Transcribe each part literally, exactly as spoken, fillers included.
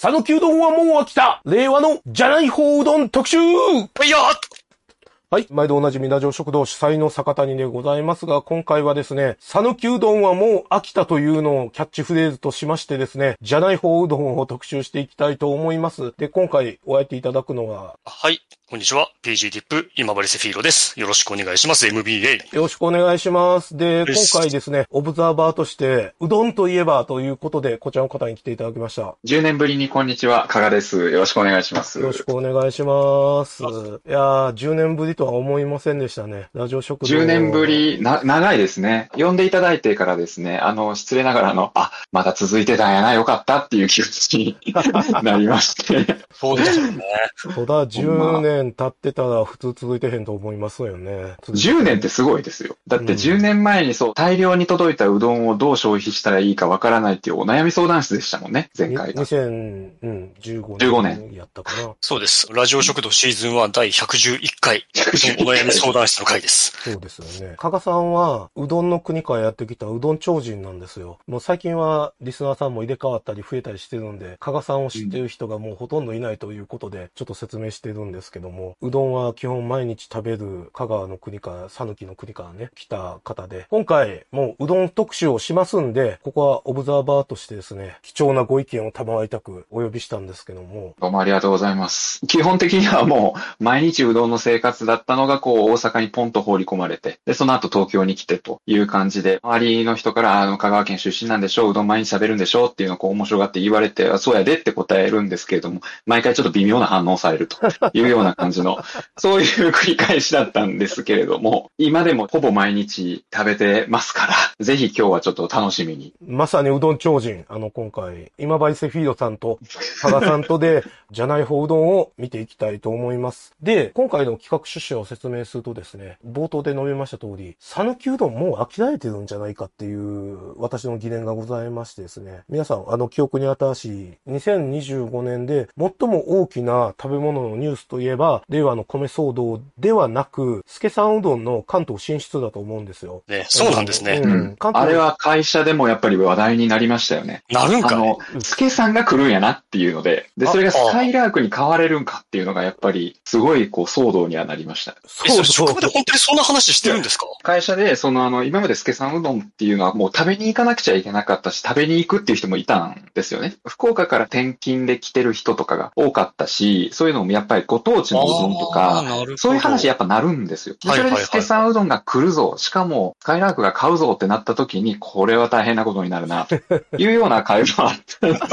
讃岐うどんはもう飽きた令和のじゃない方うどん特集。はいよはい。毎度おなじみラジオ食堂主催の坂谷でございますが、今回はですね、讃岐うどんはもう飽きたというのをキャッチフレーズとしましてですね、じゃない方うどんを特集していきたいと思います。で、今回お相手いただくのは、 はい。こんにちは。ピージー ティップ、今治セフィーロです。よろしくお願いします。エムビーエー。 よろしくお願いします。で、今回ですね、オブザーバーとして、うどんといえばということで、こちらの方に来ていただきました。 じゅうねんぶりにこんにちは、加賀です。よろしくお願いします。 よろしくお願いします。いやー、じゅうねんぶりとは思いませんでしたね。ラジオ食堂。 じゅうねんぶり、な、長いですね。呼んでいただいてからですね、あの、失礼ながらの、あ、まだ続いてたんやな、よかったっていう気持ちになりまして。 そうですよね。 そうだ、じゅうねん経ってたら普通続いてへんと思いますよね。 じゅうねんってすごいですよ。だってじゅうねんまえにそう、大量に届いたうどんをどう消費したらいいかわからないっていうお悩み相談室でしたもんね、前回が。 にせんじゅうごねん。 じゅうごねん。 やったかな。 そうです。ラジオ食堂シーズンワン第ひゃくじゅういっかい、お悩み相談室の回です。 そうですよね。加賀さんは、うどんの国からやってきたうどん超人なんですよ。もう最近はリスナーさんも入れ替わったり増えたりしてるんで、加賀さんを知ってる人がもうほとんどいないということで、ちょっと説明してるんですけども、うどんは基本毎日食べる香川の国から、讃岐の国からね、来た方で、今回もううどん特集をしますんで、ここはオブザーバーとしてですね、貴重なご意見を賜りたくお呼びしたんですけども。 どうもありがとうございます。基本的にはもう、毎日うどんの生活だったのが、こう、大阪にポンと放り込まれて、で、その後東京に来てという感じで、周りの人から、あの、香川県出身なんでしょう、うどん毎日食べるんでしょうっていうのをこう面白がって言われて、あ、そうやでって答えるんですけれども、毎回ちょっと微妙な反応されるというような感じの、そういう繰り返しだったんですけれども、今でもほぼ毎日食べてますから、ぜひ今日はちょっと楽しみに。 まさにうどん超人、あの、今回、今治セフィードさんと、加賀さんとで、じゃない方うどんを見ていきたいと思います。で、今回の企画趣旨を説明するとですね、冒頭で述べました通り、讃岐うどんもう飽きられてるんじゃないかっていう、私の疑念がございましてですね、皆さん、あの、記憶に新しい、にせんにじゅうごねんで最も大きな食べ物のニュースといえば、令和の米騒動ではなく、助さんうどんの関東進出だと思うんですよ。 ね、そうなんですね。 うん、あれは会社でもやっぱり話題になりましたよね。 なるんかい。 あの、助さんが来るんやなっていうので、で、それがスカイラークに変われるんかっていうのがやっぱり、すごいこう騒動にはなりました。 え、それ職場で本当にそんな話してるんですか？ 会社で、そのあの、今まで助さんうどんっていうのはもう食べに行かなくちゃいけなかったし、食べに行くっていう人もいたんですよね。福岡から転勤で来てる人とかが多かったし、そういうのもやっぱりご当地のうどんとか、そういう話やっぱなるんですよ。でそれで助さんうどんが来るぞ、しかもスカイラークが買うぞってなった時に、これは大変なことになるな、というような会話はあったんです。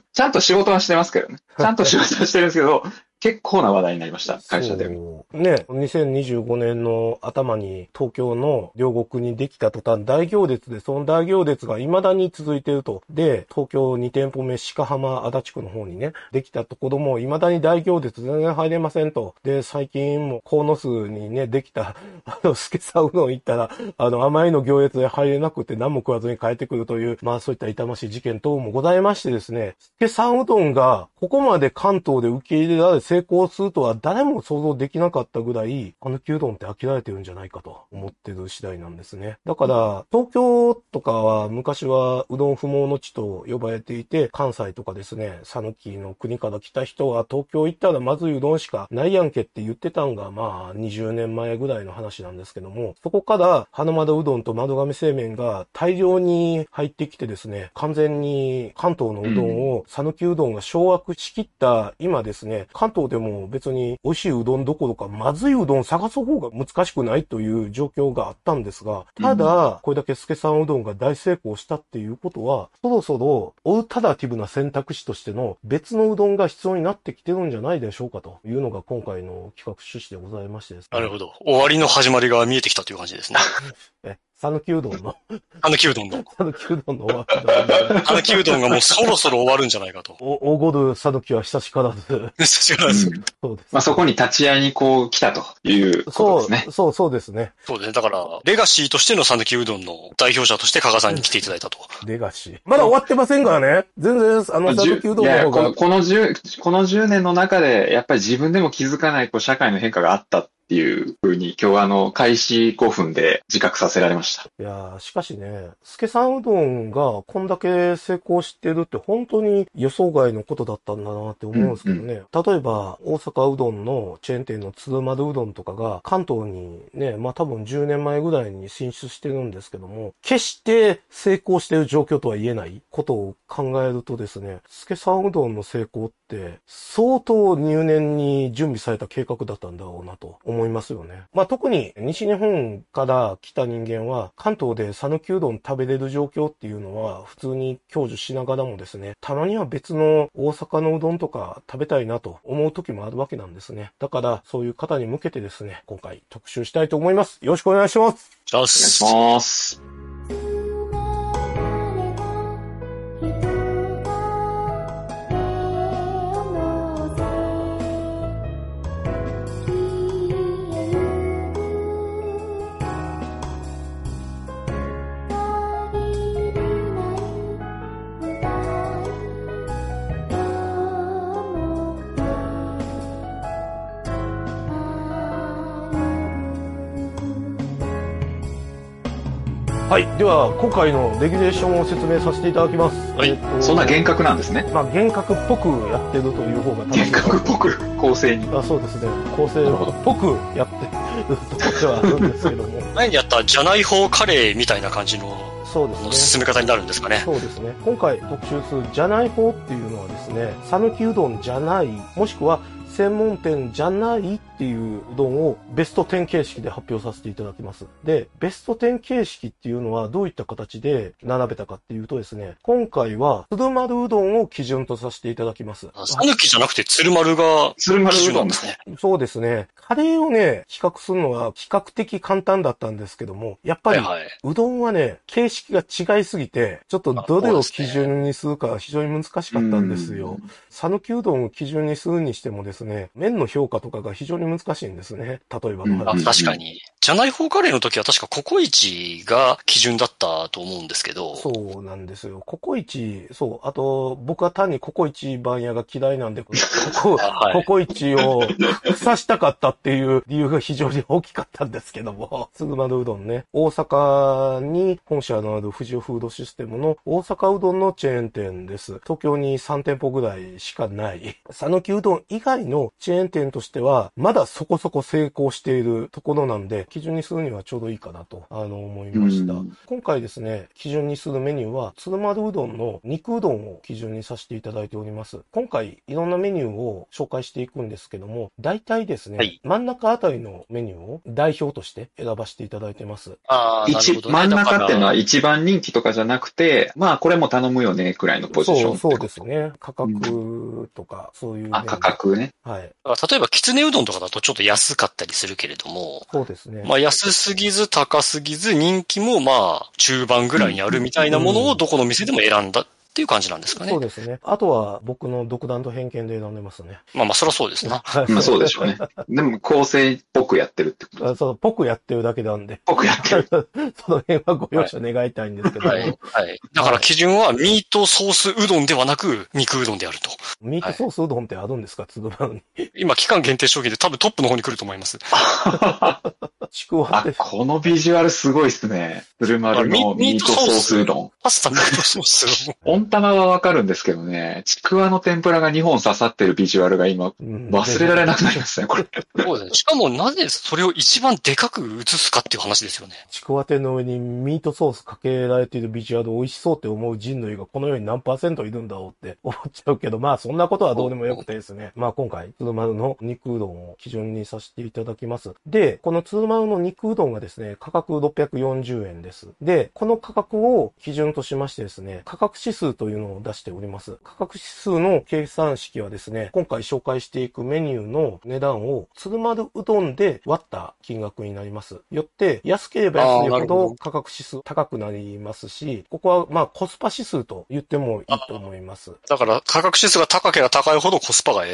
ちゃんと仕事はしてますけどね。ちゃんと仕事はしてるんですけど、結構な話題になりました、会社で。 ね、にせんにじゅうごねんの頭に東京の両国にできた途端大行列で、その大行列が未だに続いていると。で、東京に店舗目鹿浜足立区の方にね、できたところも未だに大行列全然入れませんと。で、最近も鴻巣にね、できた、あの、助さうどん行ったら、あの、あまりの行列で入れなくて何も食わずに帰ってくるという、まあそういった痛ましい事件等もございましてですね、助さうどんがここまで関東で受け入れられ成功するとは誰も想像できなかったぐらい、讃岐うどんって飽きられてるんじゃないかと思ってる次第なんですね。だから、東京とかは昔はうどん不毛の地と呼ばれていて、関西とかですね、讃岐の国から来た人は東京行ったらまずいうどんしかないやんけって言ってたんが、まあにじゅうねんまえぐらいの話なんですけども、そこから花丸うどんと丸亀製麺が大量に入ってきてですね、完全に関東のうどんを讃岐うどんが掌握しきった今ですね、関東でも別に美味しいうどんどころかまずいうどん探す方が難しくないという状況があったんですが、ただ、これだけ助さんうどんが大成功したっていうことは、そろそろオルタナティブな選択肢としての別のうどんが必要になってきてるんじゃないでしょうかというのが今回の企画趣旨でございましてですね。 なるほど。終わりの始まりが見えてきたという感じですね。 え、讃岐うどんの讃岐うどんの。 讃岐うどんの終わり讃岐うどんがもうそろそろ終わるんじゃないかと。 お、おごる讃岐は久しからず。 久しからず。 そうです。まあそこに立ち会いにこう来たということですね。 そう、そう、そうですね。 そうですね。だから、レガシーとしての讃岐うどんの代表者として加賀さんに来ていただいたと。 レガシー。まだ終わってませんからね。全然、あの、讃岐うどんの方が。 この、このじゅう、このじゅうねんの中で、やっぱり自分でも気づかないこう社会の変化があった。 っていう風に今日はあの、開始ごふんで自覚させられました。 いやー、しかしね、助さんうどんがこんだけ成功してるって本当に予想外のことだったんだなって思うんですけどね。うんうん、例えば、大阪うどんのチェーン店の鶴丸うどんとかが関東にね、まあ多分じゅうねんまえぐらいに進出してるんですけども、決して成功してる状況とは言えないことを考えるとですね、助さんうどんの成功って相当入念に準備された計画だったんだろうなと思いますよね。まあ特に西日本から来た人間は関東で讃岐うどん食べれる状況っていうのは普通に享受しながらもですね、たまには別の大阪のうどんとか食べたいなと思う時もあるわけなんですね。だからそういう方に向けてですね、今回特集したいと思います。よろしくお願いします。 お願いします。 はい。では、今回のレギュレーションを説明させていただきます。 はい。えー、そんな厳格なんですね。 まあ、厳格っぽくやってるという方が正しい。厳格っぽく、公正に。 あ、そうですね。公正っぽくやってるところではあるんですけども。 前にやったじゃない方カレーみたいな感じの、 そうですね。 進め方になるんですかね。 そうですね。今回特集するじゃない方っていうのはですね、讃岐うどんじゃない、もしくは専門店じゃないっていううどんをベストじゅう形式で発表させていただきます。で、ベストじゅう形式っていうのはどういった形で並べたかっていうとですね、今回は鶴丸うどんを基準とさせていただきます。 讃岐じゃなくて鶴丸が鶴丸うどんですね。 そうですね。カレーをね、比較するのは比較的簡単だったんですけども、やっぱりうどんはね、形式が違いすぎて、ちょっとどれを基準にするか非常に難しかったんですよ。讃岐うどんを基準にするにしてもですね、麺の評価とかが非常に難しいんですね。例えばの話。あ、確かに。じゃない方カレーの時は確かココイチが基準だったと思うんですけど。 そうなんですよ。ココイチ、そう。あと、僕は単にココイチ番屋が嫌いなんで、ここ、はい、ココイチを腐したかったっていう理由が非常に大きかったんですけども。鶴丸うどんね。大阪に本社のある富士フードシステムの大阪うどんのチェーン店です。東京にさん店舗ぐらいしかない。讃岐うどん以外のチェーン店としては、まだそこそこ成功しているところなんで、基準にするにはちょうどいいかなと、あの、思いました。今回ですね、基準にするメニューは、鶴丸うどんの肉うどんを基準にさせていただいております。今回、いろんなメニューを紹介していくんですけども、大体ですね、はい、真ん中あたりのメニューを代表として選ばせていただいてます。 ああ、なるほどね。真ん中っていうのは一番人気とかじゃなくて、まあ、これも頼むよね、くらいのポジション。 そう、そうですね。価格とか、そういう、 ね。あ、価格ね。 はい。 例えば、きつねうどんとかだとちょっと安かったりするけれども、 そうですね。 まあ安すぎず高すぎず人気もまあ中盤ぐらいにあるみたいなものをどこの店でも選んだっていう感じなんですかね。 そうですね。あとは僕の独断と偏見で選んでますね。 まあまあそりゃそうですな。 まあそうでしょうね。でも構成っぽくやってるってことあそう、ぽくやってるだけなんで。 ぽくやってる。 その辺はご容赦願いたいんですけど。 はい。はい。だから基準はミートソースうどんではなく肉うどんであると。 ミートソースうどんってあるんですか、鶴丸に。 今期間限定商品で多分トップの方に来ると思います。 ちくわって。 あ、このビジュアルすごいっすね。鶴丸のミートソースうどん。 パスタミートソースうどん。温玉はわかるんですけどね、ちくわの天ぷらがにほん刺さってるビジュアルが今、忘れられなくなりますね、これ。 そうですね。しかもなぜそれを一番でかく映すかっていう話ですよね。 ちくわ天の上にミートソースかけられているビジュアル美味しそうって思う人類がこの世に何パーセントいるんだろうって思っちゃうけど、まあそんなことはどうでもよくてですね。まあ今回、鶴丸の肉うどんを基準にさせていただきます。で、この鶴丸の肉うどんがですね、価格ろっぴゃくよんじゅうえんです。で、この価格を基準としましてですね、価格指数というのを出しております。価格指数の計算式はですね、今回紹介していくメニューの値段を鶴丸うどんで割った金額になります。よって、安ければ安いほど価格指数高くなりますし、ここはまあコスパ指数と言ってもいいと思います。 だから価格指数が高ければ高いほどコスパがええと。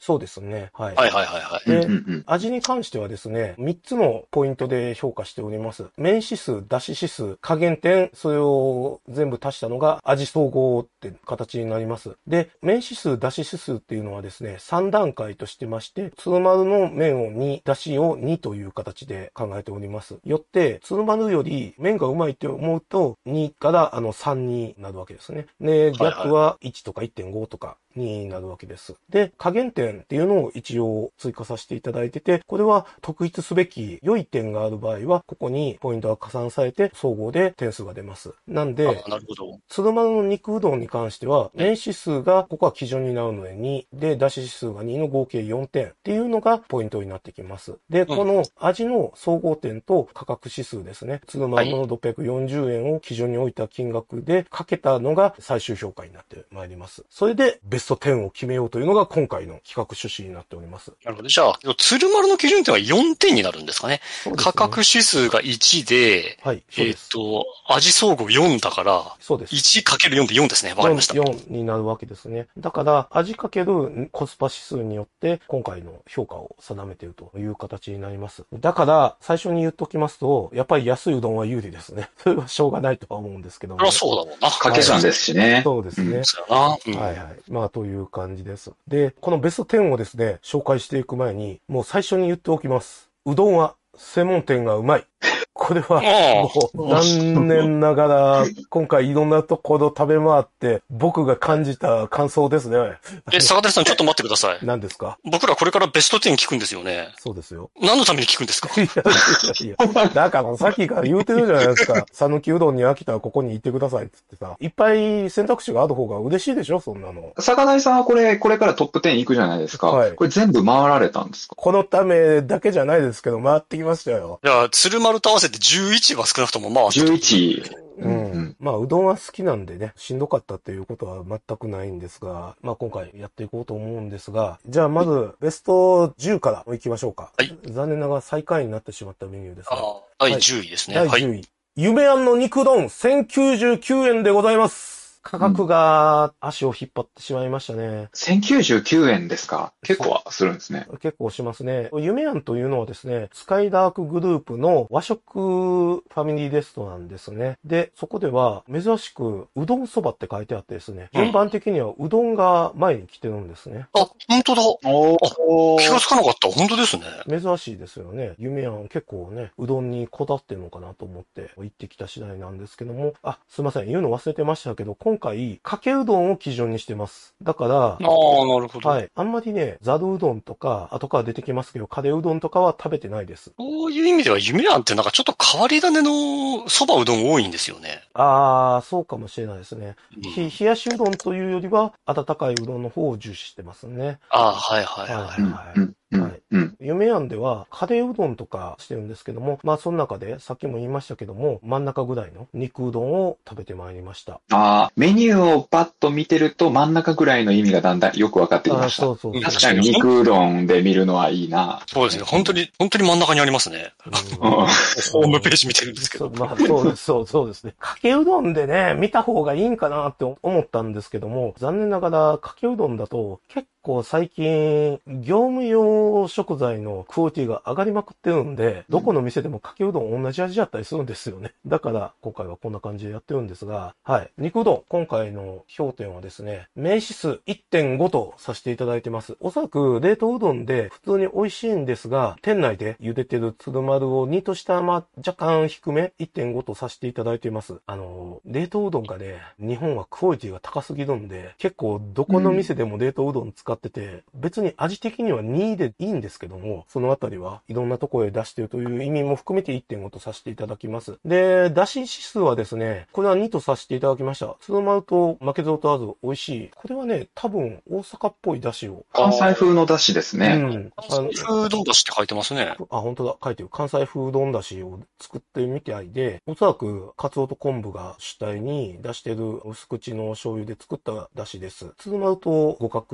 そうですね。はい。 はいはいはいはい。 で、 うんうんうん味に関してはですね、みっつのポイントで評価しております。麺指数、出汁指数、加減点、それを全部足したのが味総合って形になります。で、麺指数、出汁指数っていうのはですね、さん段階としてまして、鶴丸の麺をに、出汁をにという形で考えております。よって、鶴丸より麺がうまいって思うと、にからあのさんになるわけですね。で、逆はいちとかいってんごとかになるわけです。で、加減点っていうのを一応追加させていただいてて、これは特筆すべき良い点がある場合は、ここにポイントが加算されて、総合で点数が出ます。なんで、 あ、なるほど。 鶴丸の肉うどんに関しては、麺指数が、ここは基準になるのでに、で、出汁指数がにの合計よんてんっていうのがポイントになってきます。で、この味の総合点と価格指数ですね。鶴丸のろっぴゃくよんじゅうえんを基準に置いた金額でかけたのが最終評価になってまいります。それでベストじゅうを決めようというのが今回の企画趣旨になっております。 なるほど。じゃあ、鶴丸の基準点はよんてんになるんですかね。 そうですね。 価格指数がいちで、 はい、そうえっ、 です。 と、味総合よんだから、 そうです。 いちかけるよん でよんですね。わかりました。 よんになるわけですね。だから、味かけるコスパ指数によって、今回の評価を定めているという形になります。だから、最初に言っときますと、やっぱり安いうどんは有利ですね。それはしょうがないとは思うんですけども。 そりゃそうだもんな。 掛け算ですしね。 そうですね。 そうやな。うん、 はいはい。まあ、という感じです。で、このベストじゅうをですね、紹介していく前に、もう最初に言っておきます。うどんは専門店がうまい。これは、もう、残念ながら、今回いろんなところ食べ回って、僕が感じた感想ですね。 え、坂田さんちょっと待ってください。 何ですか？ 僕らこれからベストじゅう聞くんですよね。 そうですよ。 何のために聞くんですか？ いやいやいや、だからさっきから言うてるじゃないですか。讃岐うどんに飽きたらここに行ってくださいっつってさ。いっぱい選択肢がある方が嬉しいでしょ、そんなの。 坂大さんはこれ、これからトップじゅう行くじゃないですか。はい。これ全部回られたんですか？ このためだけじゃないですけど、回ってきましたよ。 いや、鶴丸と合わせてじゅういちは少なくとも回った。 じゅういち。 うん。うん、まあ、うどんは好きなんでね、しんどかったっていうことは全くないんですが、まあ今回やっていこうと思うんですが、じゃあまずベストじゅうから行きましょうか。はい。残念ながら最下位になってしまったメニューですが。 ああ、だいじゅういですね。 だいじゅうい。はい、夢庵の肉丼せんきゅうじゅうきゅうえんでございます。価格が足を引っ張ってしまいましたね。 せんきゅうじゅうきゅうえんですか？結構はするんですね。 結構しますね。夢庵というのはですね、スカイダークグループの和食ファミリーレストランですね。で、そこでは珍しくうどんそばって書いてあってですね、順番的にはうどんが前に来てるんですね。 あ、本当だ。お気がつかなかった。本当ですね。 珍しいですよね。夢庵結構ね、うどんにこだわってるのかなと思って行ってきた次第なんですけども、あ、すいません。言うの忘れてましたけど、今回、かけうどんを基準にしてます。だから、ああ、 なるほど。 はい。あんまりね、ざるうどんとか、後から出てきますけど、カレーうどんとかは食べてないです。 そういう意味では、夢庵ってなんかちょっと変わり種の蕎麦うどん多いんですよね。 ああ、そうかもしれないですね。 うん、 ひ冷やしうどんというよりは、温かいうどんの方を重視してますね。 ああ、はいはいはい。 はいはいはい。はい。うん。夢庵では、カレーうどんとかしてるんですけども、まあその中で、さっきも言いましたけども、真ん中ぐらいの肉うどんを食べてまいりました。 ああ、メニューをパッと見てると真ん中ぐらいの意味がだんだんよくわかってきました。 そうそうそう。 確かに肉うどんで見るのはいいな。 そうですね。本当に、本当に真ん中にありますね。ホームページ見てるんですけど。 まあそうです、そうそうですね。かけうどんでね、見た方がいいんかなって思ったんですけども、残念ながらかけうどんだと結構最近、業務用食材のクオリティが上がりまくってるんで、どこの店でもかけうどん同じ味だったりするんですよね。だから今回はこんな感じでやってるんですが、はい。肉うどん、今回の評点はですね、名指数 いってんご とさせていただいてます。おそらく冷凍うどんで普通に美味しいんですが、店内で茹でてる鶴丸をにとしたま若干低め いってんご とさせていただいています。あの、冷凍うどんがね、日本はクオリティが高すぎるんで、結構どこの店でも冷凍うどん使ってて、別に味的にはにでいいんですけども、そのあたりはいろんなところへ出しているという意味も含めて いってんご とさせていただきます。で、出し指数はですね、これはにとさせていただきました。鶴丸と負けず劣らず美味しい。これはね、多分大阪っぽい出汁を。 関西風の出汁ですね。 うん。 関西風丼出汁って書いてますね。 あ、本当だ。書いてる。関西風丼出汁を作ってるみたいで、おそらくカツオと昆布が主体に出してる薄口の醤油で作った出汁です。鶴丸と互角の出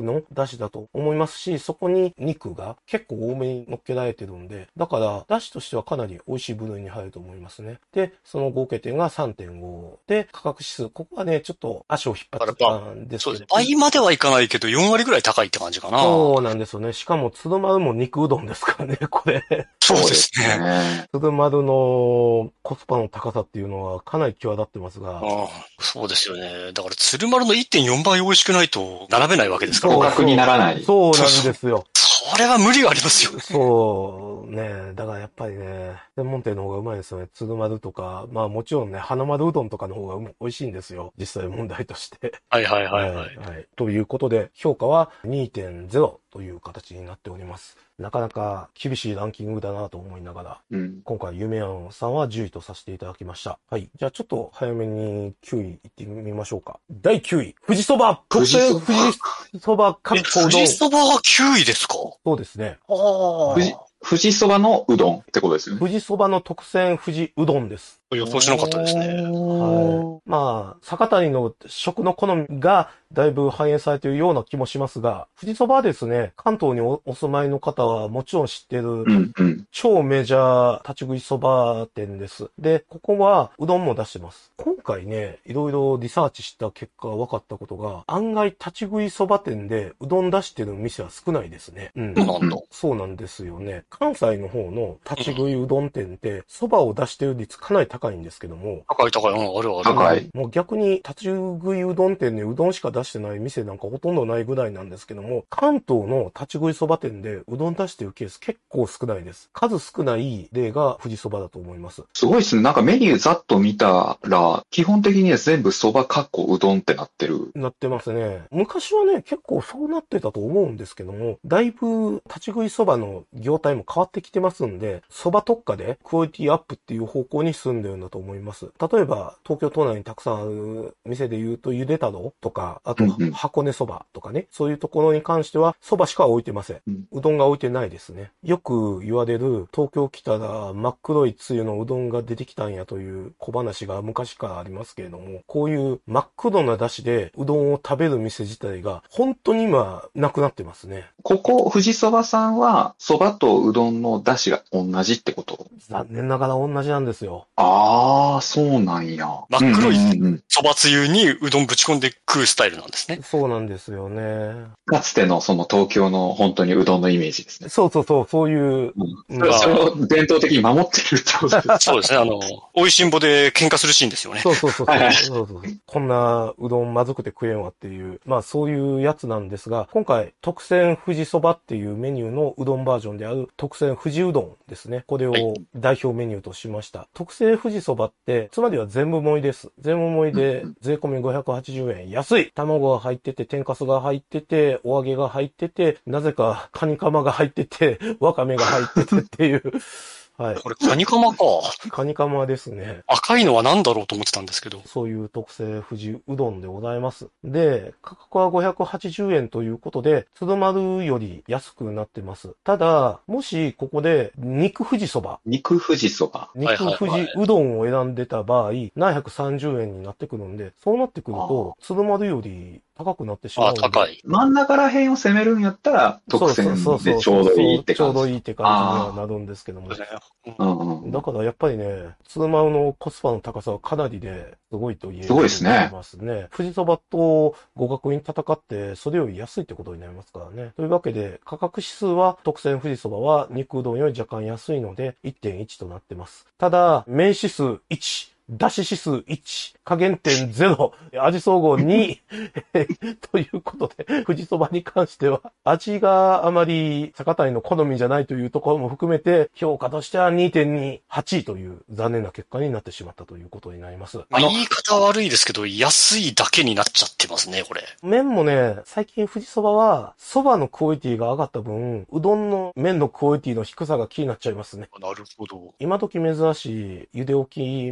出汁だと思いますし、そこに肉が結構多めに乗っけられてるんで、だから出汁としてはかなり美味しい部類に入ると思いますね。で、その合計点が さんてんご で、価格指数、ここはね、ちょっと足を引っ張ってたんですけど。 そうです。倍まではいかないけど、よん割ぐらい高いって感じかな。 そうなんですよね。しかも、鶴丸も肉うどんですからね、これ。 そうですね。 鶴丸のコスパの高さっていうのはかなり際立ってますが。 ああ、そうですよね。だから、鶴丸の いってんよん 倍美味しくないと並べないわけですから。 合格にならない。 そうなんですよ。 それは無理がありますよね。 そうね。だからやっぱりね、専門店の方がうまいですよね。鶴丸とか、まあもちろんね、花丸うどんとかの方が美味しいんですよ。実際問題として。 はいはいはいはい。 はいはい、ということで、評価は にてんゼロ という形になっております。なかなか厳しいランキングだなと思いながら、うん、今回、夢庵さんはじゅういとさせていただきました。はい。じゃあちょっと早めにきゅういいってみましょうか。だいきゅうい、富士そば特製富士そばかっこうどん。 富士そばはきゅういですか？ そうですね。 ああ。 富士、富士そばのうどんってことですよね。 富士そばの特選富士うどんです。 予想しなかったですね。 はい。まあ、酒谷の食の好みがだいぶ反映されているような気もしますが、富士そばはですね、関東に お, お住まいの方はもちろん知ってる、うんうん、超メジャー立ち食いそば店です。で、ここはうどんも出してます。今回ね、いろいろリサーチした結果分かったことが、案外立ち食いそば店でうどん出してる店は少ないですね。うん。 そうなんだ。 そうなんですよね。関西の方の立ち食いうどん店って、そばを出してる率かなり高いんですけども。 高い高い、うん、あるある。 高い。 もう逆に立ち食いうどん店でうどんしか出してない店なんかほとんどないぐらいなんですけども、関東の立ち食いそば店でうどん出してるケース結構少ないです。数少ない例が富士そばだと思います。 すごいですね。なんかメニューざっと見たら、基本的には全部そばかっこうどんってなってる。 なってますね。昔はね、結構そうなってたと思うんですけども、だいぶ立ち食いそばの業態も変わってきてますんで、そば特化でクオリティアップっていう方向に進んでるんだと思います。例えば、東京都内にたくさんある店で言うと、ゆで太郎とか、あと、箱根そばとかね、そういうところに関しては、そばしか置いてません。うどんが置いてないですね。よく言われる、東京来たら真っ黒いつゆのうどんが出てきたんやという小話が昔からありますけれども、こういう真っ黒な出汁でうどんを食べる店自体が、本当に今、なくなってますね。 ここ、富士そばさんは、そばとうどんの出汁が同じってこと？ 残念ながら同じなんですよ。 ああ、そうなんや。 真っ黒いそばつゆにうどんぶち込んで食うスタイルなんですね。 そうなんですよね。 かつてのその東京の本当にうどんのイメージですね。 そうそうそう、そういう。 うん、それを伝統的に守ってるってことです。 そうですね。あの、美味しんぼで喧嘩するシーンですよね。 そうそうそうそうそうそう。こんなうどんまずくて食えんわっていう、まあそういうやつなんですが、今回特選富士そばっていうメニューのうどんバージョンである特選富士うどんですね。これを代表メニューとしました。はい、特選富士そばって、つまりは全部盛りです。全部盛りで税込みごひゃくはちじゅうえん。安い。卵が入ってて、天かすが入ってて、お揚げが入ってて、なぜかカニカマが入ってて、わかめが入っててっていう。はい。 これカニカマか。 カニカマですね。 赤いのは何だろうと思ってたんですけど。 そういう特製富士うどんでございます。で、価格はごひゃくはちじゅうえんということで、鶴丸より安くなってます。ただ、もしここで肉富士そば。 肉富士そば。 肉富士うどんを選んでた場合、ななひゃくさんじゅうえんになってくるんで、そうなってくると、鶴丸より高くなってしまうんで。 あ、高い。 真ん中ら辺を攻めるんやったら、特選でちょうどいいって感じ。 ちょうどいいって感じにはなるんですけども。うんうん、だからやっぱりね、鶴丸のコスパの高さはかなりですごいと言えますね。ますね。富士そばと互角に戦って、それより安いってことになりますからね。というわけで、価格指数は特選富士そばは肉うどんより若干安いので いってんいち となってます。ただ、麺指数いち。出し指数いち、加減点ゼロ、味総合にということで、富士そばに関しては、味があまり酒谷の好みじゃないというところも含めて、評価としては にてんにはち という残念な結果になってしまったということになります。 あの言い方悪いですけど、安いだけになっちゃってますね、これ。 麺もね、最近富士そばは、そばのクオリティが上がった分、うどんの麺のクオリティの低さが気になっちゃいますね。 なるほど。 今時珍しい茹で置き麺という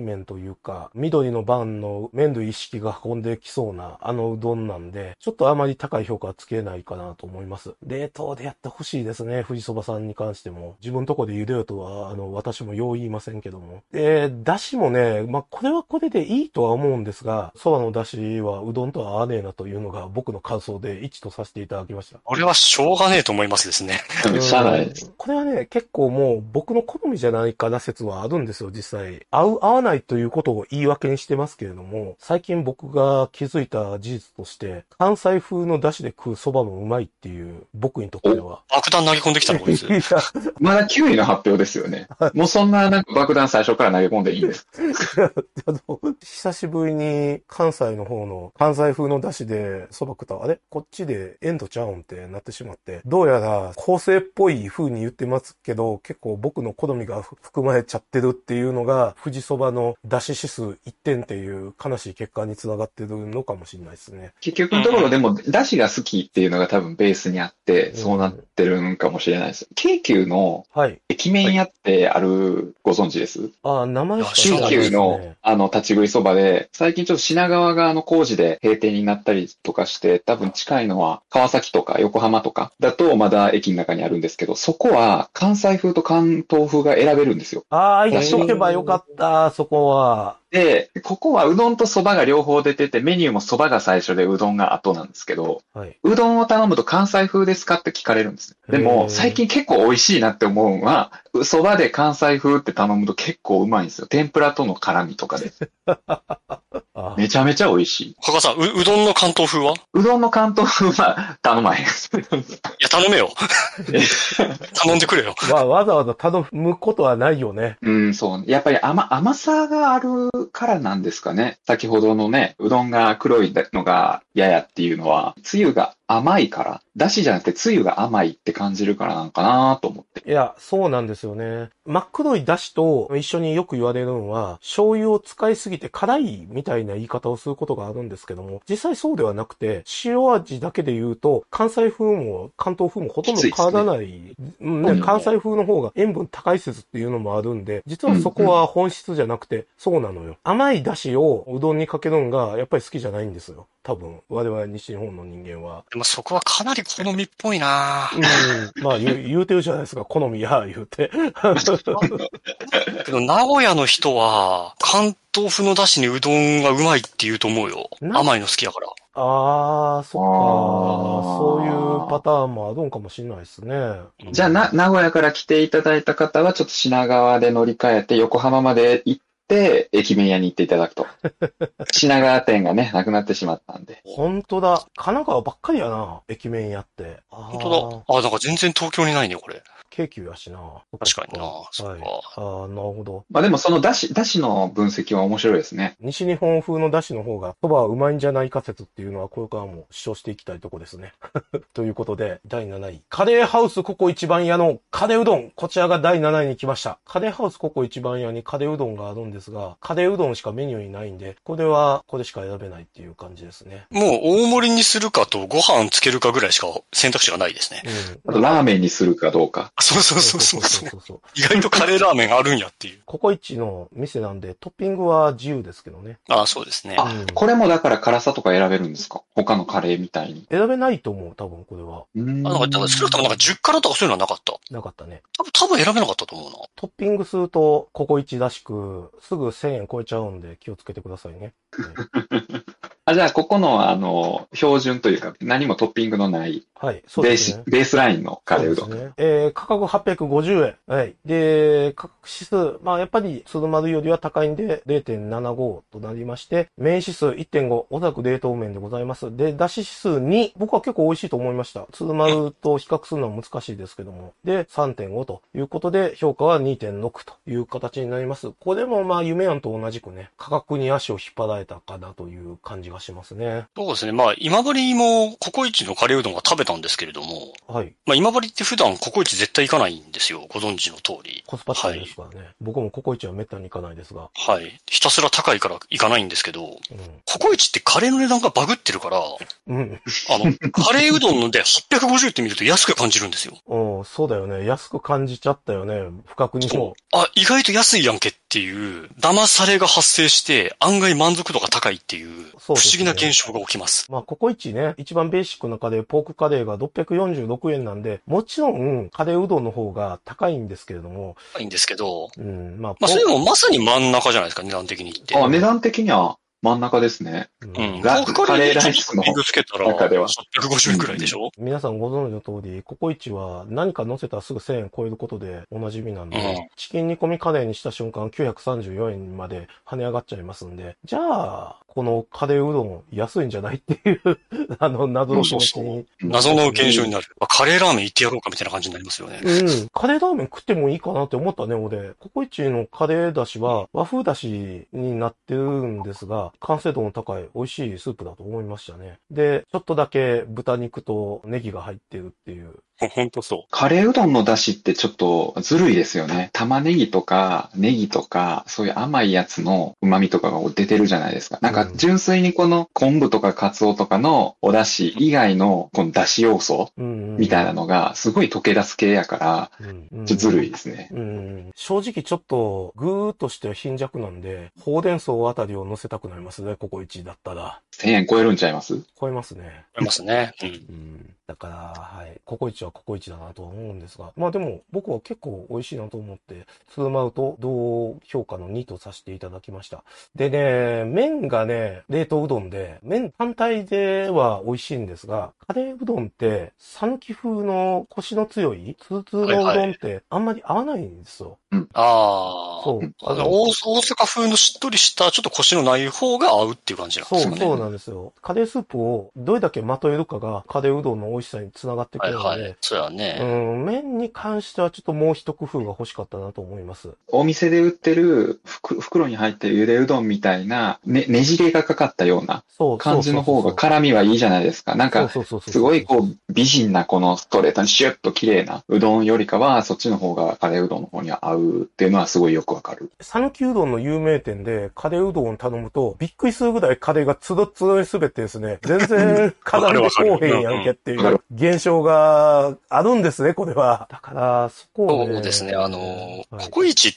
いうか、緑のバンの麺類一式が運んできそうなあのうどんなんで、ちょっとあまり高い評価はつけないかなと思います。冷凍でやってほしいですね、富士そばさんに関しても。自分とこで茹でようとは、あの、私もよう言いませんけども。で、だしもね、まあ、これはこれでいいとは思うんですが、そばのだしはうどんとは合わねえなというのが僕の感想で一致とさせていただきました。 これはしょうがねえと思いますですね。 しゃあないです。 これはね、結構もう僕の好みじゃないかな説はあるんですよ、実際。合う、合わないということを言い訳にしてますけれども、最近僕が気づいた事実として、関西風の出汁で食う蕎麦もうまいっていう、僕にとっては。 爆弾投げ込んできたのこいつ。 いや、 まだきゅういの発表ですよね。もうそんななんか爆弾最初から投げ込んでいいんです。 あの久しぶりに関西の方の関西風の出汁で蕎麦食ったら、あれこっちでエンドちゃうんってなってしまって、どうやら構成っぽい風に言ってますけど、結構僕の好みが含まれちゃってるっていうのが、富士そばの出汁指数いってんっていう悲しい結果につながってるのかもしれないですね。 結局のところでも、出汁が好きっていうのが多分ベースにあって、そうなってるんかもしれないです。京急の駅麺屋ってある、ご存知です？ ああ、名前しか京知らないですね。 急のあの立ち食いそばで、最近ちょっと品川側の工事で閉店になったりとかして、多分近いのは川崎とか横浜とかだとまだ駅の中にあるんですけど、そこは関西風と関東風が選べるんですよ。 ああ、行っとけばよかった、そこは。 で、ここはうどんと蕎麦が両方出てて、メニューも蕎麦が最初でうどんが後なんですけど、はい、うどんを頼むと関西風ですかって聞かれるんです。でも、最近結構美味しいなって思うのは、蕎麦で関西風って頼むと結構うまいんですよ。天ぷらとの絡みとかで。めちゃめちゃ美味しい。 かかさん、う、うどんの関東風は？ うどんの関東風は頼まへん。いや、頼めよ。頼んでくれよ。 まあ、わざわざ頼むことはないよね。 うん、そう。やっぱり甘、甘さがあるからなんですかね。先ほどのね、うどんが黒いのがややっていうのは、つゆが甘いから、だしじゃなくてつゆが甘いって感じるからなんかなと思って。 いや、そうなんですよね。真っ黒いだしと一緒によく言われるのは、醤油を使いすぎて辛いみたいな言い方をすることがあるんですけども、実際そうではなくて、塩味だけで言うと、関西風も関東風もほとんど変わらない。ねね、関西風の方が塩分高い説っていうのもあるんで、実はそこは本質じゃなくて、そうなのよ。甘いだしをうどんにかけるのがやっぱり好きじゃないんですよ。多分、我々西日本の人間は。 でもそこはかなり好みっぽいなうん。まあ言う、言うてるじゃないですか。好みや、言うて。 けど、名古屋の人は、関東風のだしにうどんがうまいって言うと思うよ。甘いの好きやから。 ああ、そっか。そういうパターンもあるんかもしれないですね。 じゃあ、な、名古屋から来ていただいた方は、ちょっと品川で乗り換えて、横浜まで行って、駅弁屋に行っていただくと。品川店がね、なくなってしまったんで。 本当だ。神奈川ばっかりやな、駅弁屋って。 本当だ。あ、なんか全然東京にないね、これ。 京急やしな。 確かにな。そっか。 ああ、なるほど。 まあでもそのだし、だしの分析は面白いですね。 西日本風のだしの方が、そばはうまいんじゃないか説っていうのは、これからも主張していきたいとこですね。ということで、だいなない。カレーハウスココ一番屋のカレーうどん。こちらがだいなないに来ました。カレーハウスココ一番屋にカレーうどんがあるんですが、カレーうどんしかメニューにないんで、これは、これしか選べないっていう感じですね。 もう大盛りにするかとご飯つけるかぐらいしか選択肢がないですね。 うん。あとラーメンにするかどうか。 そうそうそうそう。そうそうそう意外とカレーラーメンあるんやっていう。 ココイチの店なんで、トッピングは自由ですけどね。 ああ、そうですね。 あ、うん、これもだから辛さとか選べるんですか？他のカレーみたいに。 選べないと思う、多分これは。 うん。あ、なんか、少なくともなんかじゅっ辛とかそういうのはなかった。 なかったね。 多分、多分選べなかったと思うな。 トッピングすると、ココイチらしく、すぐせんえん超えちゃうんで気をつけてくださいね。ねあ、じゃあ、ここの、あの、標準というか、何もトッピングのない、 はい、そうですね。 ベース、ベースラインのカレーうどん。 そうですね。えー、価格はっぴゃくごじゅうえん。はい。で、価格指数、まあ、やっぱり、鶴丸よりは高いんで、れいてんななご となりまして、麺指数 いってんご、おそらく冷凍麺でございます。で、だし指数に、僕は結構美味しいと思いました。鶴丸と比較するのは難しいですけども。で、さんてんご ということで、評価は にてんろく という形になります。これもまあ、夢庵と同じくね、価格に足を引っ張られたかなという感じがしますね。 そうですね。まあ、今治もココイチのカレーうどんは食べたんですけれども、 はい。 まあ、今治って普段ココイチ絶対行かないんですよ。ご存知の通り。 コスパ高いですからね。はい、僕もココイチはめったに行かないですが。 はい。ひたすら高いから行かないんですけど、うん、ココイチってカレーの値段がバグってるから、うん、あの、カレーうどんのではっぴゃくごじゅうって見ると安く感じるんですよ。 うんも、そうだよね。安く感じちゃったよね。不覚にも。 あ、意外と安いやんけっていう、騙されが発生して、案外満足度が高いっていう、不思議な現象が起きます。 まあ、ココイチね、一番ベーシックなカレー、ポークカレーがろっぴゃくよんじゅうろくえんなんで、もちろん、カレーうどんの方が高いんですけれども。 高いんですけど、 うん、まあ、 まあ、それでもまさに真ん中じゃないですか、値段的に言って。 あ、値段的には真ん中ですね。 うん。ポークカレーライスの中では。はっぴゃくごじゅうえんくらいでしょ、 うん、皆さんご存知の通り、ココイチは何か乗せたらすぐせんえん超えることでおなじみなんで、うん、チキン煮込みカレーにした瞬間きゅうひゃくさんじゅうよえんまで跳ね上がっちゃいますんで、じゃあ、このカレーうどん安いんじゃないっていう、あの、謎の気持ちに。 謎の現象になる。カレーラーメン行ってやろうかみたいな感じになりますよね。 うん。カレーラーメン食ってもいいかなって思ったね、俺。ココイチのカレーだしは和風だしになってるんですが、完成度の高い美味しいスープだと思いましたね。で、ちょっとだけ豚肉とネギが入ってるっていう。 ほんとそう。 カレーうどんの出汁ってちょっとずるいですよね。玉ねぎとかネギとかそういう甘いやつの旨味とかが出てるじゃないですか。なんか純粋にこの昆布とかカツオとかのお出汁以外のこの出汁要素みたいなのがすごい溶け出す系やから、ちょっとずるいですね。 うんうん、正直ちょっとグーっとして貧弱なんで、ほうれん草あたりを乗せたくなりますね、ココイチだったら。 せんえん超えるんちゃいます？ 超えますね。 超えますね。うん。 うんだから、はい。ココイチはココイチだなとは思うんですが。まあでも、僕は結構美味しいなと思って、ツーマウと同評価のにとさせていただきました。でね、麺がね、冷凍うどんで、麺単体では美味しいんですが、カレーうどんって、讃岐風のコシの強い、ツーツーのうどんってあんまり合わないんですよ。 はいはい、ああ。そう。あの、大阪風のしっとりした、ちょっとコシのない方が合うっていう感じなんですかね。 そう、そうなんですよ。カレースープをどれだけまとえるかが、カレーうどんの美味しさにつながってくるので、はいはい、 そうやね。 うん、麺に関してはちょっともう一工夫が欲しかったなと思います。 お店で売ってる袋に入ってるゆでうどんみたいな、ね、ねじれがかかったような感じの方が絡みはいいじゃないですか。なんか、すごいこう、美人なこのストレートにシュッと綺麗なうどんよりかは、そっちの方がカレーうどんの方には合うっていうのはすごいよくわかる。 讃岐うどんの有名店でカレーうどんを頼むと、びっくりするぐらいカレーがツルツルに滑ってですね、全然絡んでこうへんやんけっていう現象があるんですね、これは。だから、そこを、ね。 そうですね、あの、はい、ココイチって、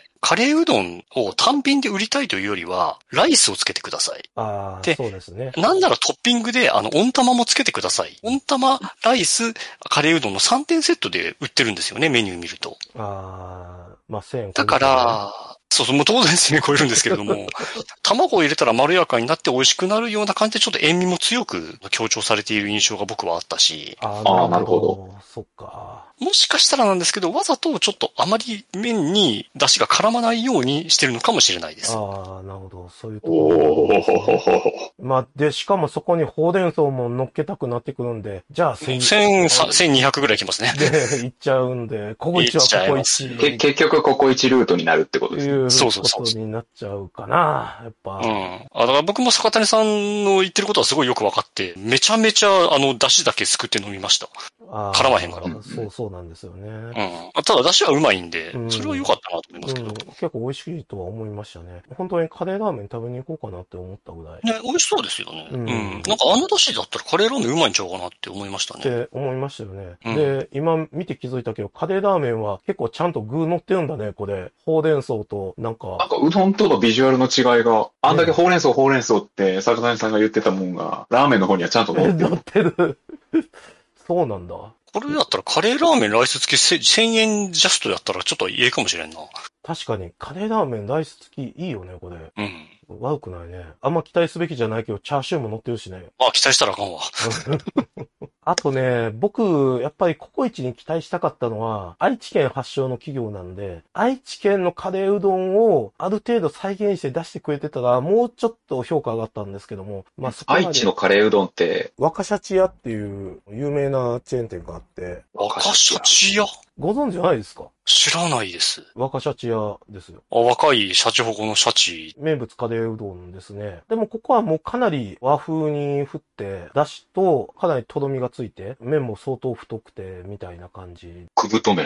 カレーうどんを単品で売りたいというよりは、ライスをつけてください。 ああ、そうですね。 なんならトッピングで、あの、温玉もつけてください。温玉、ライス、カレーうどんのさんてんセットで売ってるんですよね、メニュー見ると。 ああ、まあ、せんえん、ね。 だから、そうそう、もう当然せんえん超えるんですけれども、卵を入れたらまろやかになって美味しくなるような感じでちょっと塩味も強く強調されている印象が僕はあったし。 ああ、なるほど。そっか。 もしかしたらなんですけど、わざとちょっとあまり麺に出汁が絡まないようにしてるのかもしれないです。 ああ、なるほど。そういうところ、ね。まあ、で、しかもそこにほうれん草も乗っけたくなってくるんで、じゃあせん、せんにひゃくぐらいいきますね。 で、行っちゃうんで、ココイチはココイチ。 結局ココイチルートになるってことですね。 そうそうそう。ことになっちゃうかな、やっぱ。 うん。あ、だから僕も坂谷さんの言ってることはすごいよくわかって、めちゃめちゃあの、出汁だけすくって飲みました。絡まへんから。 そうそうなんですよね。 うん。ただ、出汁はうまいんで、それは良かったなと思いますけど、うん。 結構美味しいとは思いましたね。本当にカレーラーメン食べに行こうかなって思ったぐらい。 ね、美味しそうですよね。うん。うん、なんかあの出汁だったらカレーラーメンうまいんちゃうかなって思いましたね。 って思いましたよね。うん、で、今見て気づいたけど、カレーラーメンは結構ちゃんと具乗ってるんだね、これ。ほうれん草と、なんか。 なんかうどんとのビジュアルの違いが、あんだけほうれん草ほうれん草って坂谷さんが言ってたもんが、ラーメンの方にはちゃんと乗ってる。 乗ってる。そうなんだ。 これだったらカレーラーメンライス付きせんえんジャストやったらちょっといいかもしれんな。 確かに、カレーラーメンライス付きいいよね、これ。 うん。 悪くないね。あんま期待すべきじゃないけど、チャーシューも乗ってるしね。 まあ、期待したらあかんわ。 あとね、僕、やっぱりココイチに期待したかったのは、愛知県発祥の企業なんで、愛知県のカレーうどんをある程度再現して出してくれてたら、もうちょっと評価上がったんですけども、まあそこまで。 愛知のカレーうどんって、 若シャチ屋っていう有名なチェーン店があって。 若シャチ屋？ ご存知ないですか？ 知らないです。 若シャチ屋ですよ。 あ、若いシャチホコのシャチ。 名物カレーうどんですね。でもここはもうかなり和風に振って、だしとかなりとろみがついて、麺も相当太くて、みたいな感じ。 くぶと麺。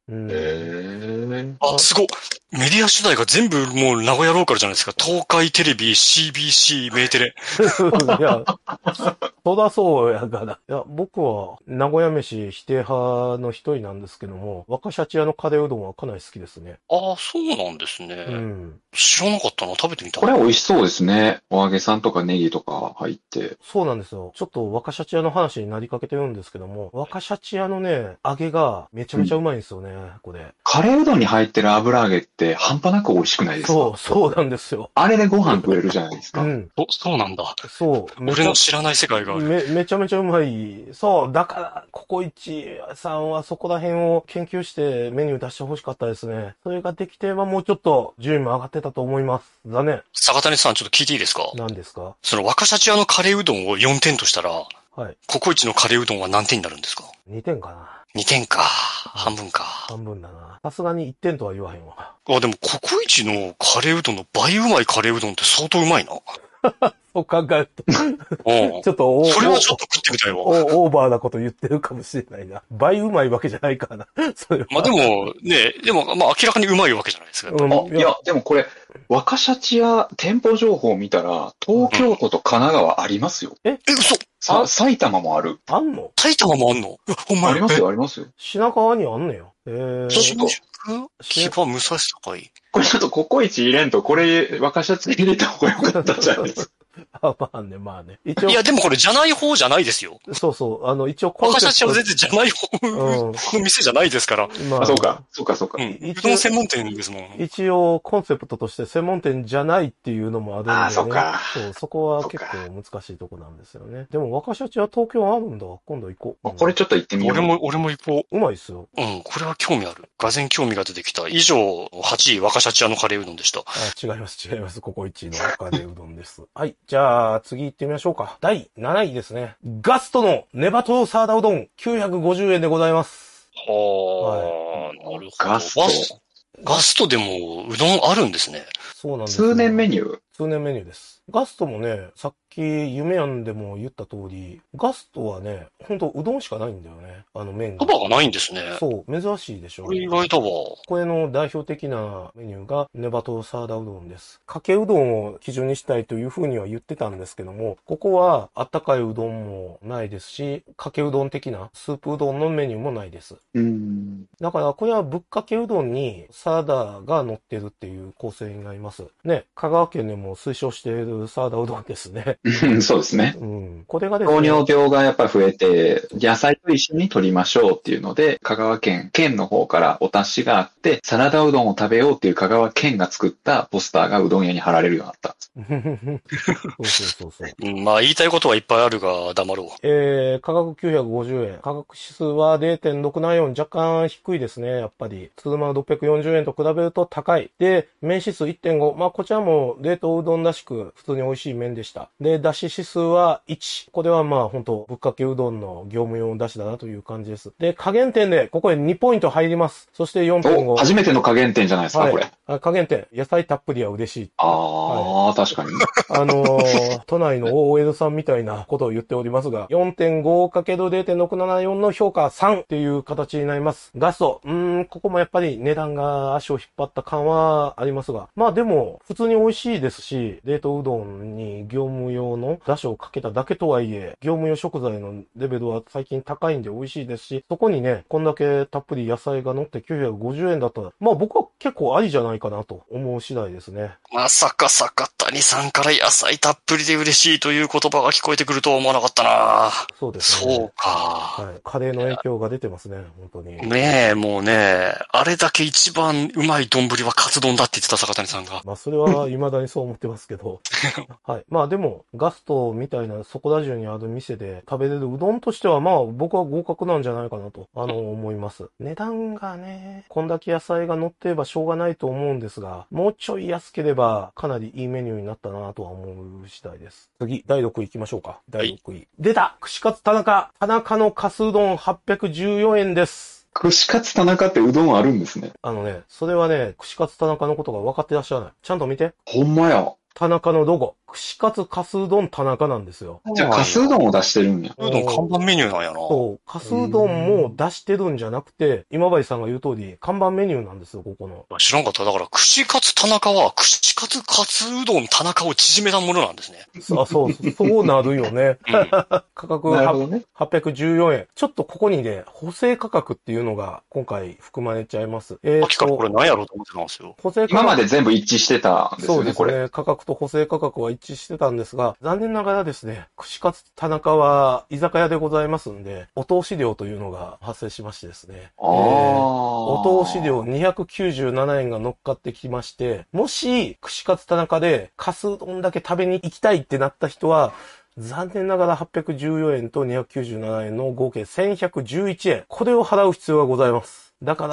うん。 へー。 あ、すごっ。メディア取材が全部もう名古屋ローカルじゃないですか。東海テレビ、シービーシー、メーテレ。 いや、そだそうやがな。いや、僕は名古屋飯否定派の一人なんですけども、若シャチ屋のカレーうどんはかなり好きですね。 ああ、そうなんですね。 うん。 知らなかったな。食べてみたい。 これ美味しそうですね。お揚げさんとかネギとか入って。 そうなんですよ。ちょっと若シャチ屋の話になりかけてるんですけども、若シャチ屋のね、揚げがめちゃめちゃうまいんですよね、これ。 カレーうどんに入ってる油揚げって半端なく美味しくないですか？ そう、そうなんですよ。 あれでご飯食えるじゃないですか。 うん。 お、そうなんだ。 そう。めちゃ俺の知らない世界がある。 め、めちゃめちゃうまい。そう。だから、ココイチさんはそこら辺を研究してメニュー出してほしかったですね。それができてばもうちょっと順位も上がってたと思います。残念。 坂谷さん、ちょっと聞いていいですか？ 何ですか？ その若シャチ屋のカレーうどんをよんてんとしたら、 はい。 ココイチのカレーうどんは何点になるんですか？ にてんかな。 に 点か。半分か。 半分だな。さすがにいってんとは言わへんわ。 あ、でもココイチのカレーうどんの倍うまいカレーうどんって相当うまいな。 そう考えると。 うん。 ちょっとそれはちょっと食ってみたいわ。 オオーバーなこと言ってるかもしれないな。倍うまいわけじゃないからな。それは。 まあでも、ね、でも、まあ明らかにうまいわけじゃないですか。 うん、 あ、いや、でもこれ、若シャチや店舗情報を見たら、東京都と神奈川ありますよ。 ええ、嘘さ、埼玉もある。 あんの？ 埼玉もあんの？うわほんまや。 ありますよ、ありますよ。 品川にあんねや。えー、 新ちょっと宿木場武蔵境。 これちょっとココイチ入れんと、これ若シャチ入れた方がよかったんじゃないですか。 あ、まあね、まあね。一応。 いや、でもこれじゃない方じゃないですよ。 そうそう。あの、一応コン若セプト。 シャチは全然じゃない方の店じゃないですから。 まあ、 あ、そうか、そうか、そうか。 うん。うどん専門店ですもん。 一応、コンセプトとして専門店じゃないっていうのもあるんで、ね。 あ、そうか。 そう、そこは結構難しいとこなんですよね。でも、若シャチは東京あるんだ。今度行こう。 あ、これちょっと行ってみよう。 俺も、俺も行こうまいっすよ。 う。うん、これは興味ある。がぜん興味が出てきた。以上、はちい、若シャチ屋のカレーうどんでした。 あ、違います、違います。ココイチのカレーうどんです。はい。じゃあ、次行ってみましょうか。だいなないですね。ガストのネバトロサーダうどん、きゅうひゃくごじゅうえんでございます。 はあ、なるほど。 ガスト。 ガスガストでもうどんあるんですね。 そうなんですよ。 通年メニュー。 通年メニューです。ガストもね、さっき夢やんでも言った通り、ガストはね、ほんとうどんしかないんだよね。あの麺が。 そばがないんですね。 そう、珍しいでしょ。 これ意外だわ。 これの代表的なメニューがネバトロサーダうどんです。かけうどんを基準にしたいというふうには言ってたんですけども、ここはあったかいうどんもないですし、かけうどん的なスープうどんのメニューもないです。 うん。 だからこれはぶっかけうどんにサラダが乗ってるっていう構成になります。ね、香川県でも推奨しているサラダうどんですね。 そうですね。 うん。これがですね。 糖尿病がやっぱ増えて、野菜と一緒に取りましょうっていうので、香川県、県の方からお達しがあって、サラダうどんを食べようっていう香川県が作ったポスターがうどん屋に貼られるようになったんです。 そうそうそうそう。 うん、まあ言いたいことはいっぱいあるが黙ろう。 えー、価格きゅうひゃくごじゅうえん。価格指数は れいてんろくななよん。若干低いですね、やっぱり。通まろっぴゃくよんじゅうえんと比べると高い。で、麺指数 いってんご。まあこちらも冷凍うどんらしく普通に美味しい麺でした。で、だし指数はいち。これはまあ本当ぶっかけうどんの業務用のだしだなという感じです。で、加減点で、ここでにポイント入ります。そして よんてんご。 お、初めての加減点じゃないですか、 はい、 これ。 あ、加減点。野菜たっぷりは嬉しい。 ああ、はい、確かに。 あのー、都内の オーエル さんみたいなことを言っておりますが、よんてんごかけるれいてんろくななよん の評価さんっていう形になります。ガスト。うーん、ここもやっぱり値段が足を引っ張った感はありますが、まあでも、普通に美味しいですし、冷凍うどんに業務用の出汁をかけただけとはいえ、業務用食材のレベルは最近高いんで美味しいですし、そこにね、こんだけたっぷり野菜が乗ってきゅうひゃくごじゅうえんだったら、まあ僕は結構ありじゃないかなと思う次第ですね。 まさか坂谷さんから野菜たっぷりで嬉しいという言葉が聞こえてくるとは思わなかったな。 そうですね。 そうか。 はい。カレーの影響が出てますね、本当に。 ねえ、もうね、あれだけ一番うまい丼はカツ丼だって言ってた坂谷さんが。 まあそれは未だにそう思ってますけど。はい。まあでも、ガストみたいなそこら中にある店で食べれるうどんとしてはまあ僕は合格なんじゃないかなと、あの、思います。値段がね、こんだけ野菜が乗ってればしょうがないと思うんですが、もうちょい安ければかなりいいメニューになったなとは思う次第です。次、だいろくい行きましょうか。だいろくい。はい、出た串カツ田中田中のカスうどんはっぴゃくじゅうよえんです。 串カツ田中ってうどんあるんですね。 あのね、それはね、串カツ田中のことが分かってらっしゃらない。ちゃんと見て。 ほんまや。 田中のロゴ。串カツかすうどん田中なんですよ。 じゃあ、かすうどんを出してるんや。 うどん看板メニューなんやな。 そう。かすうどんも出してるんじゃなくて、今治さんが言う通り、看板メニューなんですよ、ここの。 知らんかった。だから、串カツ田中は、串カツかすうどん田中を縮めたものなんですね。 あ、そう、そうなるよね。 うん、 価格なるほどね。 はっぴゃくじゅうよんえん。ちょっとここにね、補正価格っていうのが今回含まれちゃいます。えー、秋からこれ何やろうと思ってたんですよ。 補正価格。 今まで全部一致してたんですよね、これ。 そうですね。価格と補正価格は一致してたんですが、残念ながらですね、串カツ田中は居酒屋でございますんで、お通し料というのが発生しましてですね。 ああ、 えー、お通し料にひゃくきゅうじゅうななえんが乗っかってきまして、もし、串カツ田中でかすうどんだけ食べに行きたいってなった人は、残念ながらはっぴゃくじゅうよんえんとにひゃくきゅうじゅうななえんの合計せんひゃくじゅういちえん。これを払う必要がございます。だから、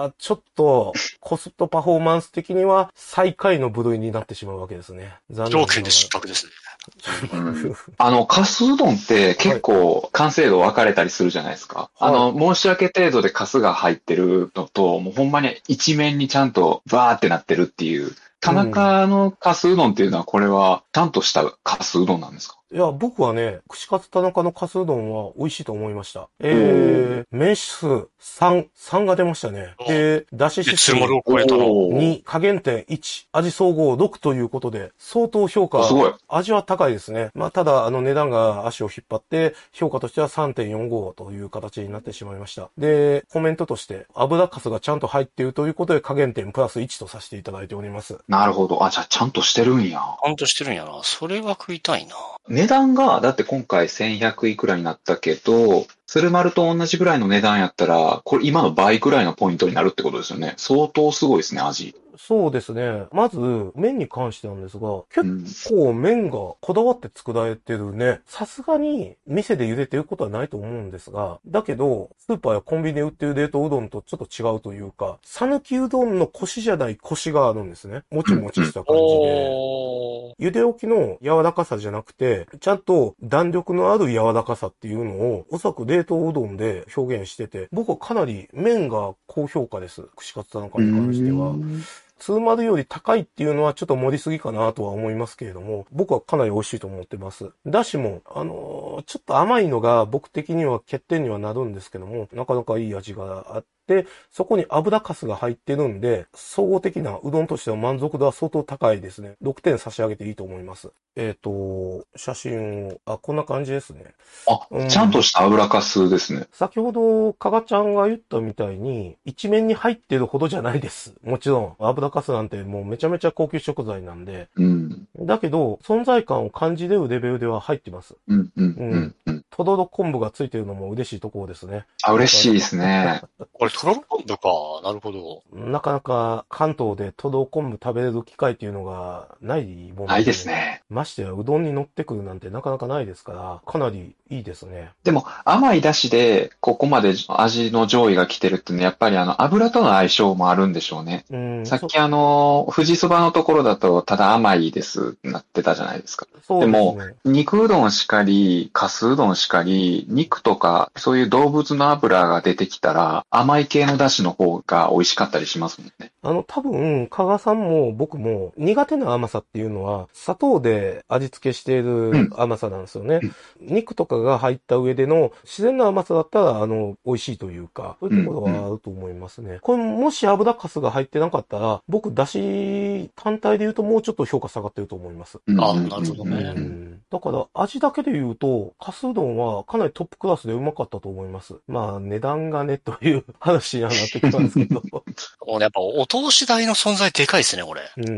ちょっと、コストパフォーマンス的には最下位の部類になってしまうわけですね。 残念。条件で失格ですね。 うん、あの、かすうどんって結構完成度分かれたりするじゃないですか。はい、あの、申し訳程度でかすが入ってるのと、もうほんまに一面にちゃんとバーってなってるっていう。田中のかすうどんっていうのはこれはちゃんとしたかすうどんなんですか？ いや、僕はね、串カツ田中のかすうどんは美味しいと思いました。えー、麺数さん、さんが出ましたね。で、だしシステムに、加減点いち、味総合ろくということで、相当評価、 すごい。 味は高いですね。まあ、ただ、あの値段が足を引っ張って、評価としては さんてんよんご という形になってしまいました。で、コメントとして、油かすがちゃんと入っているということで、加減点プラスいちとさせていただいております。 なるほど。あ、じゃあちゃんとしてるんや。 ちゃんとしてるんやな。それは食いたいな。 値段が、だって今回せんひゃくいくらになったけど、鶴丸と同じぐらいの値段やったら、これ今の倍くらいのポイントになるってことですよね。相当すごいですね、味。 そうですね。まず、麺に関してなんですが、結構麺がこだわって作られてるね。さすがに店で茹でてることはないと思うんですが、だけど、スーパーやコンビニで売ってる冷凍うどんとちょっと違うというか、さぬきうどんのコシじゃないコシがあるんですね。もちもちした感じで。茹で置きの柔らかさじゃなくて、ちゃんと弾力のある柔らかさっていうのを、おそらく冷凍うどんで表現してて、僕はかなり麺が高評価です。串カツ田中に関しては。ツーマルより高いっていうのはちょっと盛りすぎかなとは思いますけれども、僕はかなり美味しいと思ってます。だしも、あのー、ちょっと甘いのが僕的には欠点にはなるんですけども、なかなかいい味があって、で、そこに油かすが入ってるんで、総合的なうどんとしての満足度は相当高いですね。ろくてん差し上げていいと思います。えっと、写真を、あ、こんな感じですね。 あ、うん、ちゃんとした油かすですね。 先ほど、かがちゃんが言ったみたいに、一面に入ってるほどじゃないです。もちろん、油かすなんてもうめちゃめちゃ高級食材なんで。 うん。 だけど、存在感を感じれるレベルでは入ってます。 うん、うん、うん、うん。 とろろ昆布がついてるのも嬉しいところですね。 あ、嬉しいですね。 これ、とろろ昆布か。なるほど。 なかなか関東でとろろ昆布食べれる機会っていうのがないもん、ね、 ないですね。 ましてやうどんに乗ってくるなんてなかなかないですから、かなりいいですね。 でも、甘い出汁でここまで味の上位が来てるっていうのは、やっぱりあの、油との相性もあるんでしょうね。うん、さっきあの、富士そばのところだと、ただ甘いですってなってたじゃないですか。そうですね。でも、肉うどんしかり、かすうどんしかり、肉とか、そういう動物の油が出てきたら、甘い系の出汁の方が美味しかったりしますもんね。 あの、多分、加賀さんも僕も苦手な甘さっていうのは、砂糖で味付けしている甘さなんですよね。うん、肉とかが入った上での自然な甘さだったら、あの、美味しいというか、そういうところはあると思いますね。うんうん、これ、もし油かすが入ってなかったら、僕、だし単体で言うともうちょっと評価下がってると思います。 うん、あ、なるほどね。 うん、だから、味だけで言うと、かすうどんはかなりトップクラスでうまかったと思います。まあ、値段がね、という話にはなってきますけど。 やっぱ、お通し代の存在でかいですね、これ。 うん。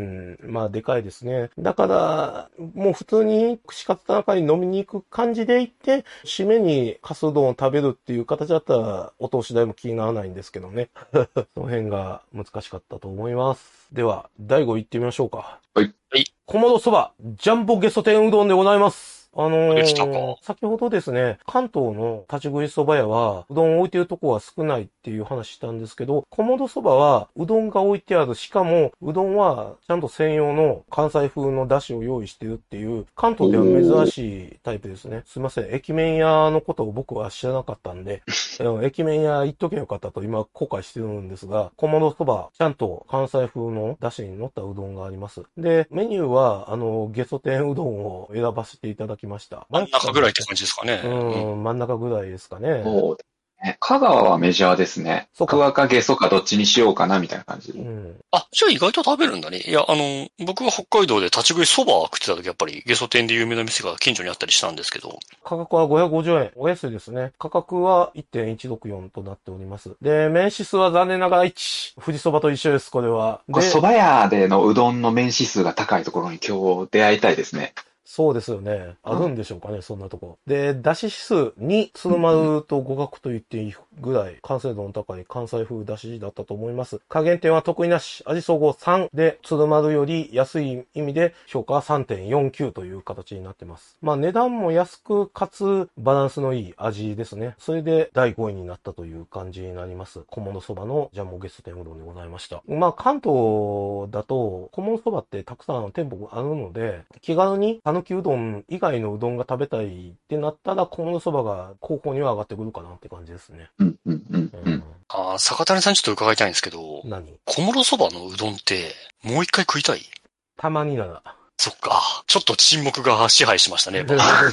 まあ、でかいですね。だから、もう普通に串カツ田中に飲みに行く感じで行って、締めにかすうどんを食べるっていう形だったら、お通し代も気にならないんですけどね。その辺が難しかったと思います。では、だいご行ってみましょうか。 はい。 はい。 小諸そば、ジャンボゲソ天うどんでございます。 あのできたかー、先ほどですね、関東の立ち食い蕎麦屋は、うどんを置いてるとこは少ないっていう話したんですけど、小諸蕎麦は、うどんが置いてある、しかも、うどんは、ちゃんと専用の関西風の出汁を用意してるっていう、関東では珍しいタイプですね。すいません、駅麺屋のことを僕は知らなかったんで、駅麺屋行っとけよかったと今後悔してるんですが、小諸蕎麦、ちゃんと関西風の出汁に乗ったうどんがあります。で、メニューは、あの、ゲソ天うどんを選ばせていただきました。 真ん中ぐらいって感じですかね。 うん、うん、真ん中ぐらいですかね。 そうですね。香川はメジャーですね。 そうかクワかゲソかどっちにしようかなみたいな感じで。 うん。 あ、じゃあ意外と食べるんだね。いや、あの、僕が北海道で立ち食い蕎麦食ってた時やっぱりゲソ天で有名な店が近所にあったりしたんですけど。 価格はごひゃくごじゅうえん。お安いですね。価格は いってんいちろくよん となっております。で、麺指数は残念ながらいち。富士蕎麦と一緒です、これは。で、 蕎麦屋でのうどんの麺指数が高いところに今日出会いたいですね。 そうですよね。あるんでしょうかね、そんなとこ。で、出し指数に鶴丸と互角と言っていいぐらい完成度の高い関西風出しだったと思います。加減点は得意なし、味総合さんで鶴丸より安い意味で評価は さんてんよんきゅう という形になってます。まあ値段も安くかつバランスのいい味ですね。それでだいごいになったという感じになります。小諸そばのジャンボゲスト天うどんでございました。まあ関東だと小諸そばってたくさん店舗があるので、気軽に讃岐うどん以外のうどんが食べたいってなったら小諸そばが高校には上がってくるかなって感じですね。 うんうんうんううんん。 ああ、坂谷さんちょっと伺いたいんですけど、 何小諸そばのうどんってもう一回食いたい？ たまになら。 そっか。ちょっと沈黙が支配しましたね。 い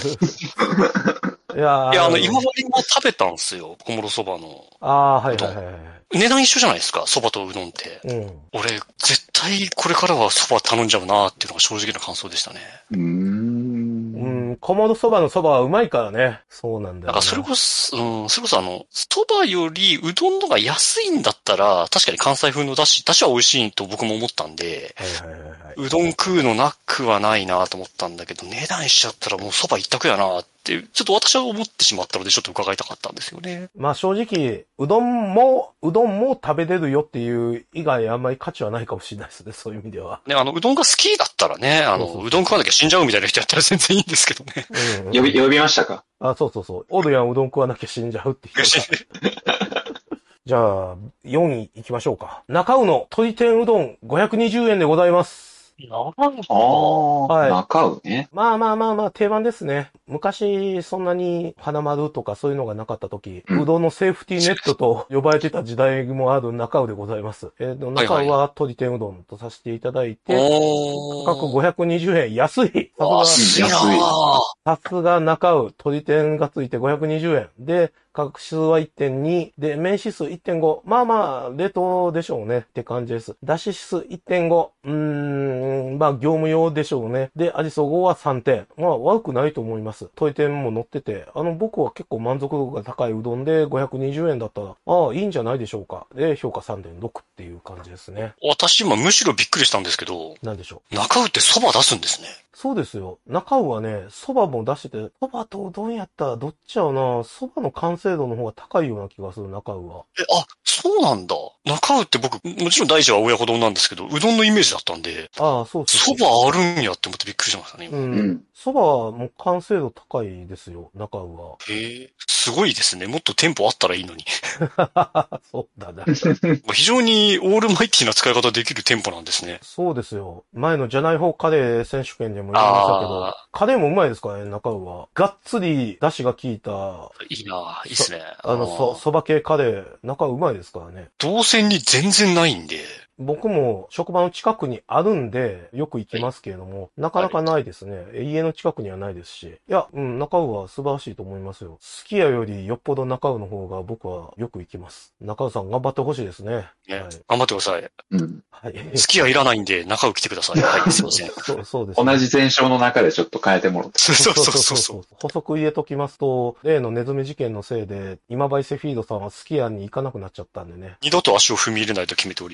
やーいや、あの、今までも食べたんですよ。小諸そばの。 あー、はいはいはいはい。 値段一緒じゃないですか、そばとうどんって。 うん。 俺、絶対これからはそば頼んじゃうなっていうのが正直な感想でしたね。 うーん。 うん、小諸そばのそばはうまいからね。そうなんだよ、ね。 なんかそれこそ、うん、それこそあの、そばよりうどんのが安いんだったら、確かに関西風のだし、だしは美味しいと僕も思ったんで、 はいはいはいはい。 うどん食うのなくはないなと思ったんだけど、値段しちゃったらもうそば一択やなって、ちょっと私は思ってしまったのでちょっと伺いたかったんですよね。 まあ正直、うどんも、うどんも食べれるよっていう以外あんまり価値はないかもしれないですね、そういう意味では。 ね、あの、うどんが好きだったらね、あの、 そうそうそううどん食わなきゃ死んじゃうみたいな人やったら全然いいんですけどね。 うん、うん。 呼び、呼びましたか？ あ、そうそうそう。オドヤンうどん食わなきゃ死んじゃうっていう。じゃあ、よんい行きましょうか。中尾の鶏天うどんごひゃくにじゅうえんでございます。 なんああ、 はい中尾ね。 まあまあまあまあ、定番ですね。昔、そんなに花丸とかそういうのがなかった時、 うんうどんのセーフティーネットと呼ばれてた時代もある中尾でございます。えっ、と、中尾は鶏天うどんとさせていただいて、 お価格ごひゃくにじゅうえん、安い。 あ、 さすが、 安いなぁ。 さすが中尾、鶏天がついてごひゃくにじゅうえん。で、価格指数は いってんに、で、麺指数 いってんご。まあまあ、冷凍でしょうねって感じです。だし指数 いってんご。うーん、まあ業務用でしょうね。で、味総合はさんてん。まあ悪くないと思います。鶏天も乗ってて、あの僕は結構満足度が高いうどんでごひゃくにじゅうえんだったら、ああ、いいんじゃないでしょうか。で、評価 さんてんろく っていう感じですね。 私今むしろびっくりしたんですけど、 なんでしょう。 中尾って蕎麦出すんですね。 そうですよ。中尾はね、蕎麦も出してて、蕎麦とうどんやったらどっちやろな、蕎麦の完成度の方が高いような気がする、中尾は。 え、あ、そうなんだ。中尾って僕、もちろん大事は親子丼なんですけど、うどんのイメージだったんで、 ああ、そうそう蕎そう。 麦あるんやって思ってびっくりしましたね、今。 う。 うんん。 蕎麦はもう完成度高いですよ、中尾は。 へえ、すごいですね。もっと店舗あったらいいのに。 そうだな。 非常にオールマイティーな使い方できる店舗なんですね。 そうですよ。前のじゃない方カレー選手権でも言いましたけどあ、 カレーもうまいですからね、中尾は。がっつり出汁が効いた、 いいなぁ、いいっすね。 あの、そ、蕎麦系カレー、中尾うまいですからね。 動線に全然ないんで、 僕も職場の近くにあるんで、よく行きますけれども、なかなかないですね。家の近くにはないですし。いや、うん、中尾は素晴らしいと思いますよ。すき家よりよっぽど中尾の方が僕はよく行きます。中尾さん頑張ってほしいですね。 ね、 はい。 頑張ってください。 うん。 はい。 好きはいらないんで、中尾来てください。はい、すいません。 そう、そうです、ね。 同じ前哨の中でちょっと変えてもらって。 そうそうそうそうそう。 補足入れときますと、例のネズミ事件のせいで、今治セフィードさんはスキヤに行かなくなっちゃったんでね。 二度と足を踏み入れないと決めております。 はい。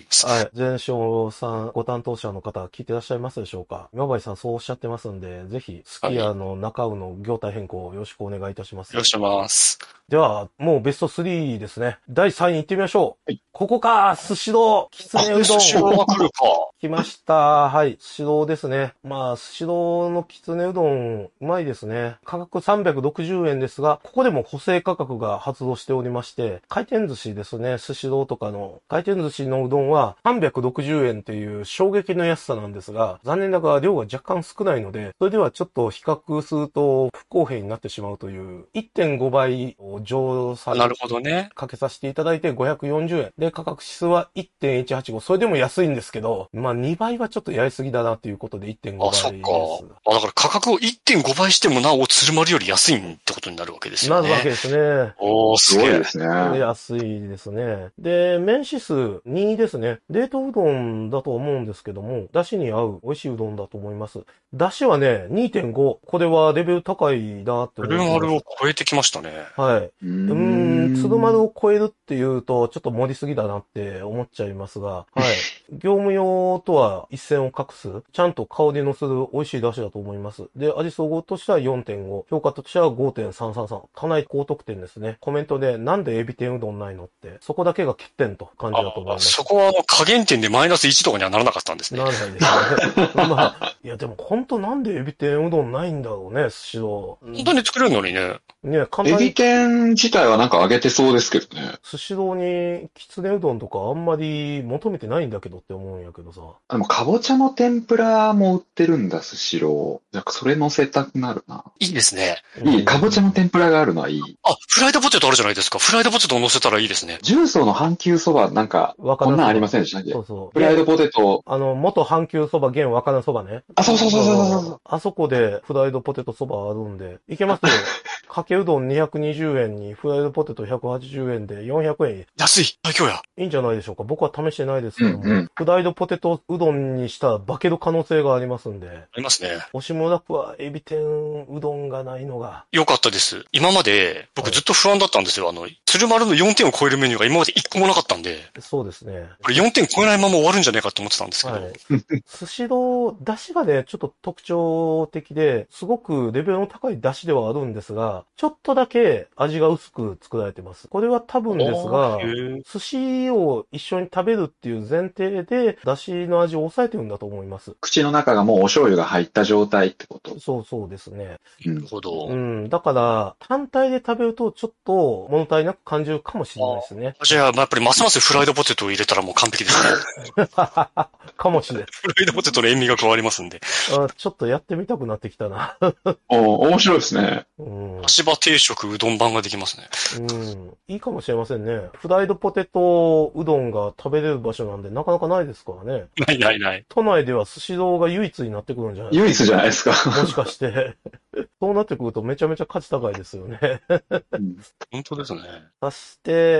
全商さんご担当者の方聞いてらっしゃいますでしょうか？今治さんそうおっしゃってますんで、ぜひ、すき家の中尾の業態変更をよろしくお願いいたします。 よろしくお願いします。 では、もうベストスリーですね。だいさんい行ってみましょう。 はい、 ここか、スシロー、きつねうどん。 スシローが来るか。 来ました。はい。スシローですね。まあ、スシローのきつねうどん、うまいですね。価格さんびゃくろくじゅうえんですが、ここでも補正価格が発動しておりまして、回転寿司ですね。スシローとかの回転寿司のうどんはさんびゃくろくじゅうえんという衝撃の安さなんですが、残念ながら量が若干少ないので、それではちょっと比較すると不公平になってしまうという、いってんごばいを上差なるほどね。 かけさせていただいてごひゃくよんじゅうえん。で、価格指数は いってんいちはちご。それでも安いんですけど、まあにばいはちょっとやりすぎだなということで いってんご 倍です。 あ、そっか。あ、だから価格を いってんごばいしてもなお鶴丸より安いってことになるわけですよね。 なるわけですね。 おー、すげえ。 すごいですね。 安いですね。で、麺指数にですね。冷凍うどんだと思うんですけども、出汁に合う美味しいうどんだと思います。出汁はね、にてんご。これはレベル高いなって思います。 鶴丸を超えてきましたね。 はい。 ううーん、鶴丸を超えるっていうと、ちょっと盛りすぎだなって思っちゃいますが、はい。業務用とは一線を画す、ちゃんと香りのする美味しい出汁だと思います。で、味総合としては よんてんご、評価としては ごてんさんさんさん。かなり高得点ですね。コメントで、なんでエビ天うどんないのって、そこだけが欠点と感じだと思います。 そこは加減点でマイナスいちとかにはならなかったんですね。 ならないですね。まあ、いやでも本当なんでエビ天うどんないんだろうね、寿司道。 本当に作れるのにね。 ね、簡単に。 エビ天自体はなんか揚げてそうですけどね。 寿司道にきつねうどんとかあんまり求めてないんだけどって思うんやけどさ。 でも、かぼちゃの天ぷらも売ってるんだ、スシロー。なんかそれ乗せたくなるな。 いいですね。 いい、かぼちゃの天ぷらがあるのはいい。 あ、フライドポテトあるじゃないですか。フライドポテトを乗せたらいいですね。 重曹の阪急そばなんか、こんなんありませんでしたっけ？ そうそう。 フライドポテト。 あの、元阪急そば、現若菜そばね。 あ、そうそうそうそうそうそう。 あそこでフライドポテトそばあるんで、いけますよ。かけうどんにひゃくにじゅうえんにフライドポテトひゃくはちじゅうえんでよんひゃくえん。 安い。最強や。 いいんじゃないでしょうか。僕は試してないですけども、 うんうん、 フライドポテトうどんにしたら化ける可能性がありますんで。 ありますね。 押村区はエビ天うどんがないのが。 よかったです。今まで、僕ずっと不安だったんですよ。あの、鶴丸のよんてんを超えるメニューが今までいっこもなかったんで。 そうですね。 これよんてん超えないまま終わるんじゃないかと思ってたんですけど。 はい。寿司の出汁がね、ちょっと特徴的で、すごくレベルの高い出汁ではあるんですが、ちょっとだけ味が薄く作られてます。これは多分ですが、寿司を一緒に食べるっていう前提で、出汁の味を抑えてるんだと思います。 口の中がもうお醤油が入った状態ってこと？ そうそうですね。 なるほど。 うん。だから、単体で食べるとちょっと物足りなく感じるかもしれないですね。 じゃあ、やっぱりますますフライドポテトを入れたらもう完璧ですね。 かもしれない。 フライドポテトの塩味が加わりますんで。 あ、ちょっとやってみたくなってきたな。 お面白いですね。 うん。 足場定食うどん版ができますね。 うん。いいかもしれませんね。フライドポテトうどんが食べれる場所なんでなかなかないですからね。 ないないない。 都内では寿司道が唯一になってくるんじゃない唯一じゃないですか。 もしかして。そうなってくるとめちゃめちゃ価値高いですよね。 うん、 本当ですね。 そして、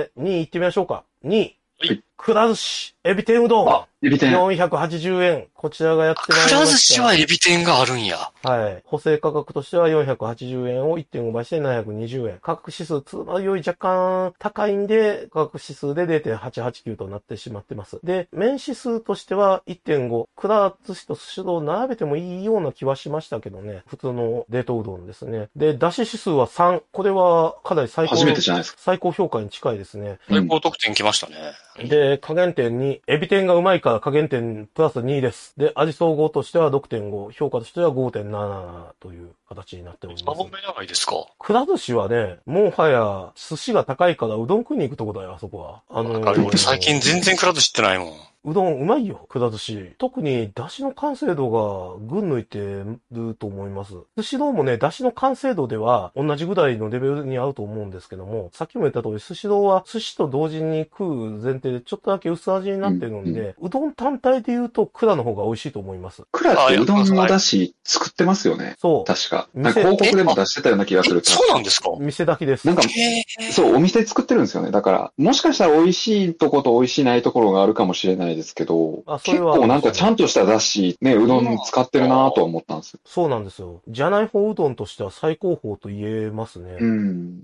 にい行ってみましょうか。にい。 はい。 くら寿司、エビ天うどん。 あ、エビ天。 よんひゃくはちじゅうえん。こちらがやってまいりました。 くら寿司はエビ天があるんや。 はい。補正価格としてはよんひゃくはちじゅうえんを いってんご 倍してななひゃくにじゅうえん。価格指数、つまりより若干高いんで、価格指数で れいてんはちはちきゅう となってしまってます。で、麺指数としては いってんご。くら寿司と寿司道を並べてもいいような気はしましたけどね。普通の冷凍うどんですね。で、出汁指数はさん。これはかなり最高。 初めてじゃないですか。 最高評価に近いですね。 最高得点きましたね。 で、加減点に、エビ天がうまいから加減点プラスにです。で、味総合としては ろくてんご、評価としては ごてんなな という形になっております。 さんぼんめ長いですか？ くら寿司はね、もはや寿司が高いからうどん食いに行くとこだよ、あそこは。あのー、 俺最近全然くら寿司ってないもん。 うどんうまいよ、くら寿司。特に出汁の完成度が群抜いてると思います。寿司道もね、出汁の完成度では同じぐらいのレベルに合うと思うんですけども、さっきも言った通り寿司道は寿司と同時に食う前提でちょっとだけ薄味になってるんで、うんうん、うどん単体で言うとくらの方が美味しいと思います。 くらってうどんの出汁作ってますよね。 そう。 確か。 か、なんか広告でも出してたような気がする。 そうなんですか？ 店だけです。 なんか、そう、お店作ってるんですよね。だから、もしかしたら美味しいとこと美味しいないところがあるかもしれないですけど、 あ、それ結は構なんかちゃんとしただし、ね、うどん使ってるなと思ったんですよ。 そうなんですよ。じゃない方うどんとしては最高峰と言えますね。 うん。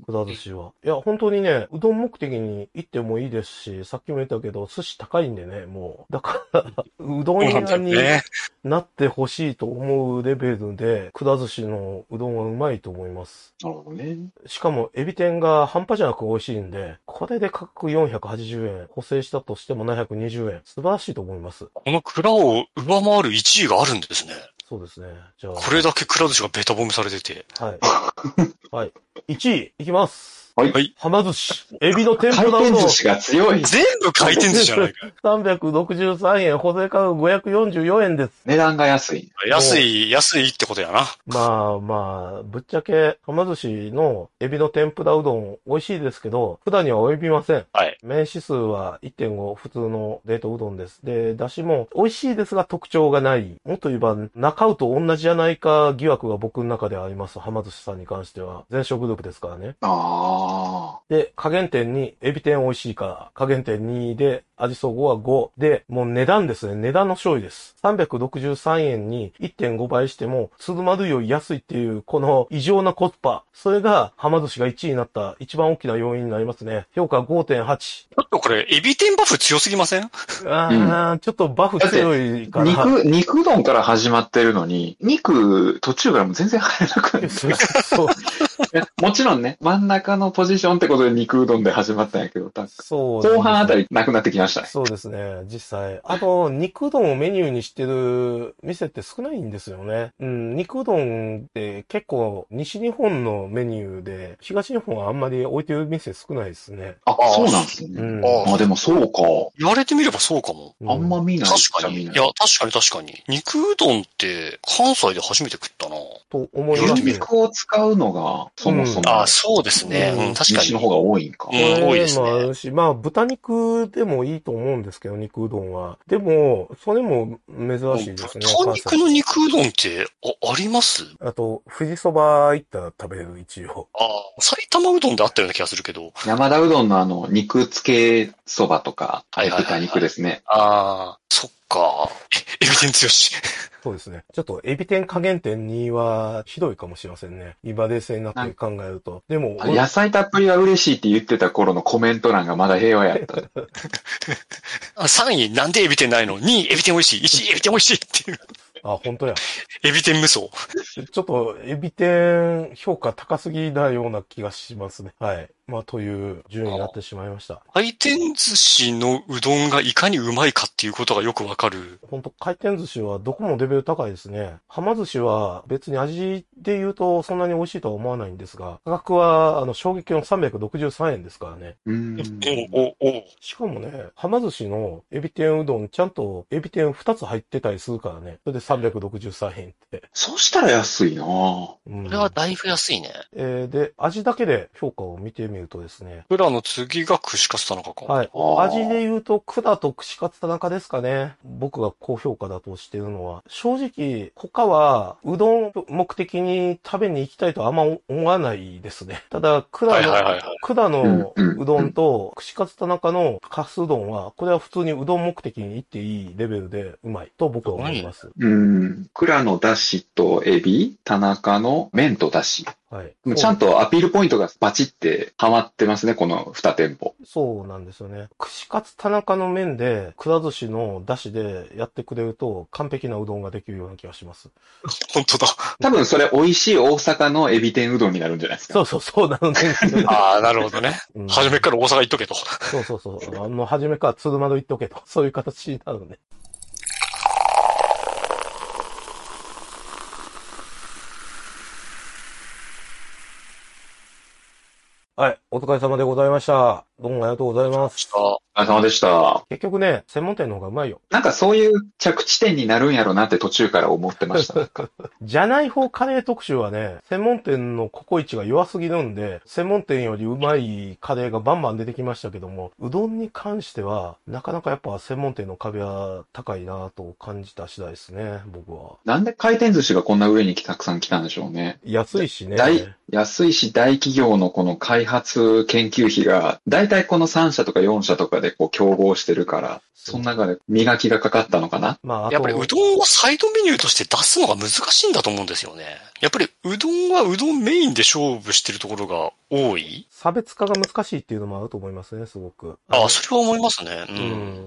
くだ寿司は。いや、本当にね、うどん目的に行ってもいいですし、さっきも言ったけど、寿司高いんでね、もう。だから、うどん屋になってほしいと思うレベルで、くだ寿司のうどんはうまいと思います。 なるほどね。 しかも、エビ天が半端じゃなく美味しいんで、これで価格よんひゃくはちじゅうえん、補正したとしてもななひゃくにじゅうえん。素晴らしいと思います。 この蔵を上回るいちいがあるんですね。 そうですね。じゃあ。 これだけくら寿司がベタ褒めされてて。 はい。はい。いちい、いきます。 はい。 はま寿司。エビの天ぷらうどん。 回転寿司が強い。 全部回転寿司じゃないか。 さんびゃくろくじゅうさんえん、補正価格ごひゃくよんじゅうよえんです。 値段が安い。 安い、安いってことやな。 まあまあ、ぶっちゃけ、はま寿司のエビの天ぷらうどん美味しいですけど、普段には及びません。 はい。 麺指数は いってんご 普通の冷凍うどんです。で、出汁も美味しいですが特徴がない。もっと言えば、中尾と同じじゃないか疑惑が僕の中であります。はま寿司さんに関しては。全食グループですからね。 ああ。 で、加減点に、エビ天美味しいから、加減点にで、味総合はごで、もう値段ですね。値段の勝利です。さんびゃくろくじゅうさんえんに いってんご 倍しても、鶴丸より安いっていう、この異常なコスパ。それが、はま寿司がいちいになった一番大きな要因になりますね。評価 ごてんはち。 ちょっとこれ、エビ天バフ強すぎません？ あー、うん、ちょっとバフ強いから。 肉、肉丼から始まってるのに、肉途中からも全然入らなくなる。そう。もちろんね、真ん中のポジションってことで肉うどんで始まったんやけど、そう、ね、後半あたりなくなってきましたね。 そうですね、実際。あと、肉うどんをメニューにしてる店って少ないんですよね。うん、肉うどんって結構西日本のメニューで、東日本はあんまり置いてる店少ないですね。 あ、そうなんですね。うん、ああ、でもそうか。 言われてみればそうかも。 あんま見ない。 確かに。いや、確かに確かに。肉うどんって関西で初めて食ったな。 と思いますね。 肉を使うのが、そもそも、 うん。あ、そうですね。うん、確かに。 西の方が多いんか。 うん、多いですね。 もあるし、まあ、豚肉でもいいと思うんですけど、肉うどんは。でも、それも珍しいですね。 豚肉の肉うどんって、あ、あります？ あと、富士そば行ったら食べれる、一応。 ああ、埼玉うどんであったような気がするけど。 山田うどんのあの、肉付けそばとか、はいはいはいはい、豚肉ですね。 ああ、そっか。エビ天強し。 そうですね。ちょっと、エビ天加減点にはひどいかもしれませんね。今冷静になって考えると。でも、 野菜たっぷりは嬉しいって言ってた頃のコメント欄がまだ平和やった。 さんいなんでエビ天ないの？ に いエビ天美味しい。いちいエビ天美味しいっていう。 あ、本当や。 エビ天無双。 ちょっと、エビ天評価高すぎなような気がしますね。はい。まあ、という順位になってしまいました。 回転寿司のうどんがいかにうまいかっていうことがよくわかる。 本当回転寿司はどこもレベル高いですね。はま寿司は別に味で言うとそんなに美味しいとは思わないんですが、価格はあの衝撃のさんびゃくろくじゅうさんえんですからね。 うん。 おおおしかもね、はま寿司のエビ天うどんちゃんとエビ天ふたつ入ってたりするからね。それでさんびゃくろくじゅうさんえんって。 そうしたら安いなぁ。 うん、これはだいぶ安いね。 えー、で、味だけで評価を見てみるとですね。 蔵の次が串カツ田中か。 はい。味で言うと、蔵と串カツ田中ですかね。僕が高評価だとしてるのは。正直、他は、うどん目的に食べに行きたいとあんま思わないですね。ただ、蔵の、蔵のうどんと串カツ田中のカスうどんは、これは普通にうどん目的に行っていいレベルでうまいと僕は思います。 うん。蔵のだしとエビ、田中の麺とだし。はい。ちゃんとアピールポイントがバチってハマってますね、このに店舗。 そうなんですよね。串カツ田中の麺で、くら寿司の出汁でやってくれると完璧なうどんができるような気がします。 本当だ。 多分それ美味しい大阪のエビ天うどんになるんじゃないですか。 そうそうそうなのね。 ああ、なるほどね。うん、初めから大阪行っとけと。 そうそうそう。あの、初めから鶴丸行っとけと。そういう形になるね。はい。 お疲れ様でございました。どうもありがとうございます。 お疲れ様でした。 結局ね、専門店の方がうまいよ。 なんかそういう着地点になるんやろうなって途中から思ってました。 じゃない方カレー特集はね、専門店のココイチが弱すぎるんで、専門店よりうまいカレーがバンバン出てきましたけども、うどんに関しては、なかなかやっぱ専門店の壁は高いなと感じた次第ですね、僕は。 なんで回転寿司がこんな上にたくさん来たんでしょうね。 安いしね。 大安いし大企業のこの開発研究費が、だいたいこのさん社とかよん社とかでこう競合してるから、その中で磨きがかかったのかな。 まあ、あとやっぱりうどんをサイドメニューとして出すのが難しいんだと思うんですよね。やっぱりうどんはうどんメインで勝負してるところが多い。 差別化が難しいっていうのもあると思いますね、すごく。 ああ、それは思いますね。うん。 うん。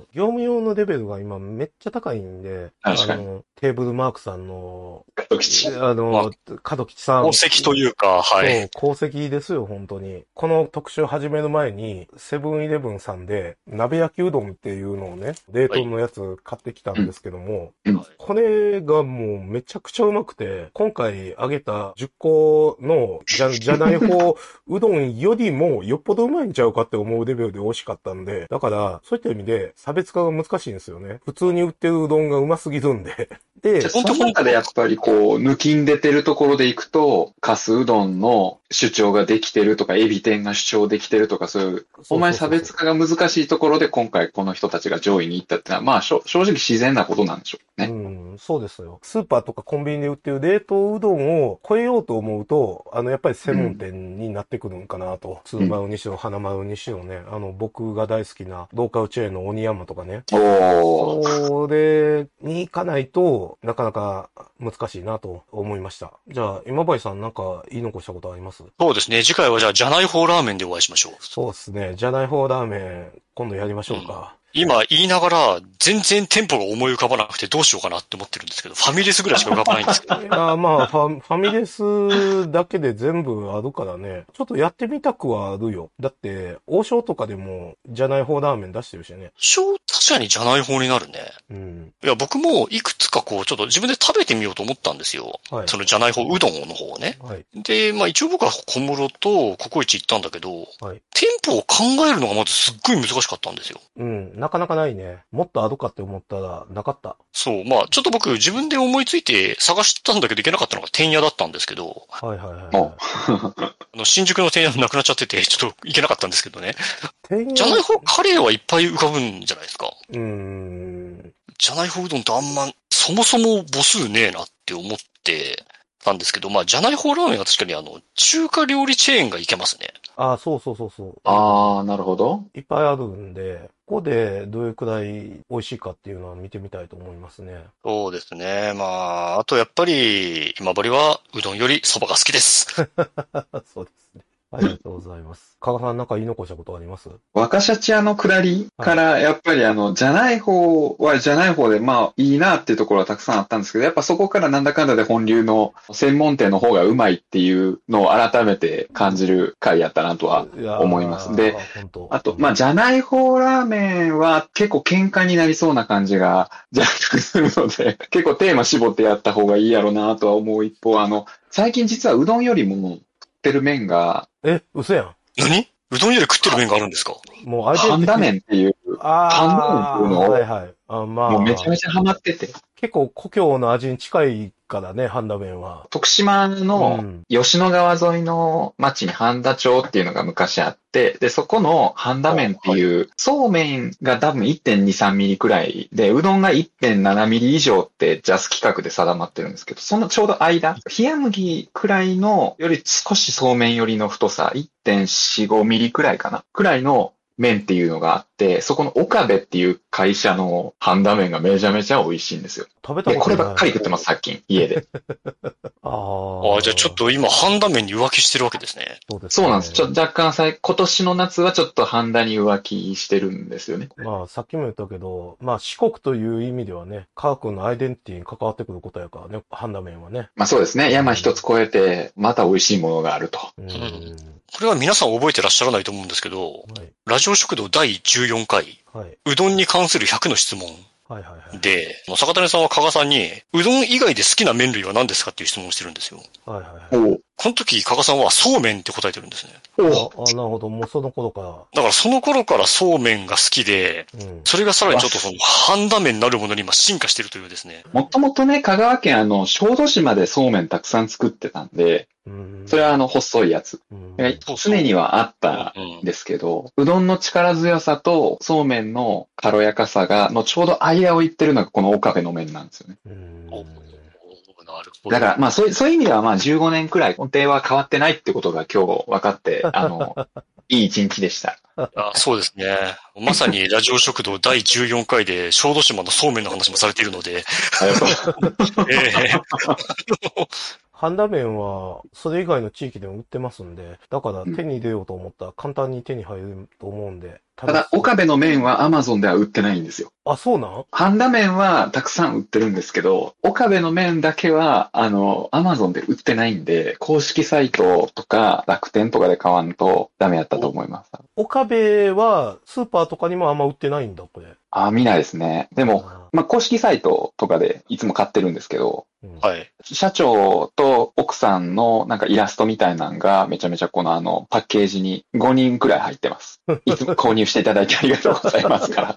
業務用のレベルが今めっちゃ高いんで、 確かに。 あの、テーブルマークさんの、 門吉。 あの、門吉さん。 功績というか、はい。 そう、功績ですよ、本当に。この特集始める前に、セブンイレブンさんで、鍋焼きうどんっていうのをね、冷凍のやつ買ってきたんですけども、 うん、 これがもうめちゃくちゃうまくて、今回あげたじゅっこのじゃ、じゃない方うどんよりもよっぽどうまいんちゃうかって思うレベルで美味しかったんで、だから、そういった意味で差別化が難しいんですよね。普通に売ってるうどんがうますぎるんで。 で、その中でやっぱりこう、抜きん出てるところでいくと、かすうどんの主張ができてるとか、エビ天が主張できてるとか、そういう、お前差別化が難しいところで今回この人たちが上位に行ったってのは、まあ、正直自然なことなんでしょうね。 うん、そうですよ。スーパーとかコンビニで売ってる冷凍うどんを超えようと思うと、あの、やっぱり専門店になってくるんかなと。ツーマウにしろ、花マウにしろね。あの、僕が大好きなローカルチェーンの鬼山とかね。 おそれに行かないとなかなか難しいなと思いました。じゃあ、今林さんなんか言い残したことあります？ そうですね。次回はじゃあ、じゃない方ラーメンでお会いしましょう。 そうですね。じゃない方ラーメン、今度やりましょうか。 うん、今言いながら、全然店舗が思い浮かばなくてどうしようかなって思ってるんですけど、ファミレスぐらいしか浮かばないんですけど。 いや、まあファ、ファミレスだけで全部あるからね。ちょっとやってみたくはあるよ。だって、王将とかでも、じゃない方ラーメン出してるしね。 そう、確かにじゃない方になるね。 うん。 いや、僕もいくつかこう、ちょっと自分で食べてみようと思ったんですよ。はい。そのじゃない方、うどんの方をね。はい。で、まあ一応僕は小室とココイチ行ったんだけど、はい。店舗を考えるのがまずすっごい難しかったんですよ。 うん。なかなかないね。もっとあるかって思ったらなかった。 そう。まあちょっと僕自分で思いついて探したんだけどいけなかったのが天屋だったんですけど。 はいはいはい、はい。 あの、新宿の天屋なくなっちゃってて、ちょっといけなかったんですけどね。じゃない方カレーはいっぱい浮かぶんじゃないですか。 うーん。 じゃない方うどんってあんま、そもそも母数ねえなって思ってたんですけど、まあ、じゃない方ラーメンは確かにあの、中華料理チェーンがいけますね。 ああ、そうそうそうそう。 ああ、なるほど。 いっぱいあるんで、ここでどれくらい美味しいかっていうのは見てみたいと思いますね。 そうですね。まあ、あとやっぱり、今治はうどんより蕎麦が好きです。 そうですね。ありがとうございます。加賀さんなんか言い残したことあります？ 若シャチ屋の下りから、やっぱりあの、じゃない方はじゃない方で、まあ、いいなっていうところはたくさんあったんですけど、やっぱそこからなんだかんだで本流の専門店の方がうまいっていうのを改めて感じる回やったなとは思います。で、あと、まあ、じゃない方ラーメンは結構喧嘩になりそうな感じが若干するので、結構テーマ絞ってやった方がいいやろうなとは思う一方、あの、最近実はうどんよりも、ってる麺が。 え、嘘やん。 何？うどんより食ってる麺があるんですか？ もうあれハンダ麺っていう、 ハンダ麺っていうのを、はいはい。 あまあ、もうめちゃめちゃハマってて。 結構故郷の味に近いからね、半田麺は。 徳島の吉野川沿いの町に半田町っていうのが昔あって、で、そこの半田麺っていう、そうめんが多分 いってんにさんミリくらいで、うどんが いってんななミリ以上ってジャス規格で定まってるんですけど、そのちょうど間、冷麦くらいのより少しそうめん寄りの太さ、いってんよんじゅうごミリくらいかな、くらいの麺っていうのがあって、そこの岡部っていう会社の半田麺がめちゃめちゃ美味しいんですよ。 食べたことない。 こればっかり食ってます、最近、家で。 ああ。じゃあちょっと今、半田麺に浮気してるわけですね。 そうですね。そうなんです。ちょっと若干さ、今年の夏はちょっと半田に浮気してるんですよね。 まあ、さっきも言ったけど、まあ四国という意味ではね、科学のアイデンティティに関わってくることやからね、半田麺はね。 まあそうですね。山一つ越えて、また美味しいものがあると。 うん。 これは皆さん覚えてらっしゃらないと思うんですけど、はい、ラジオ食堂だいじゅうよんかい、はい、うどんに関するひゃくの質問はいはいはい。 で、坂谷さんは加賀さんに、うどん以外で好きな麺類は何ですかっていう質問をしてるんですよ。 はいはいはい。 この時、加賀さんはそうめんって答えてるんですね。 ああ、なるほど。もうその頃から。 だからその頃からそうめんが好きで、うん、それがさらにちょっとその、半田麺なるものに今進化してるというですね。 もともとね、香川県あの、小豆島でそうめんたくさん作ってたんで、それはあの、細いやつ。常にはあったんですけど、うどんの力強さとそうめんの軽やかさが、のちょうど間を言ってるのがこの岡部の麺なんですよね。だから、まあそういう、そういう意味ではまあじゅうごねんくらい根底は変わってないってことが今日分かって、あの、いい一日でした。 あ、そうですね。まさにラジオ食堂だいじゅうよんかいで小豆島のそうめんの話もされているので。えー半田麺は、それ以外の地域でも売ってますんで、だから手に入れようと思ったら簡単に手に入ると思うんで。 ただ、岡部の麺は Amazon では売ってないんですよ。 あ、そうなん？ 半田麺はたくさん売ってるんですけど、岡部の麺だけは、あの、Amazon で売ってないんで、公式サイトとか楽天とかで買わんとダメやったと思います。 岡部はスーパーとかにもあんま売ってないんだ、これ。 あ、見ないですね。でも、まあ、公式サイトとかでいつも買ってるんですけど、 はい。 社長と奥さんのなんかイラストみたいなのがめちゃめちゃこのあのパッケージにごにんくらい入ってます。いつも購入していただいてありがとうございますから。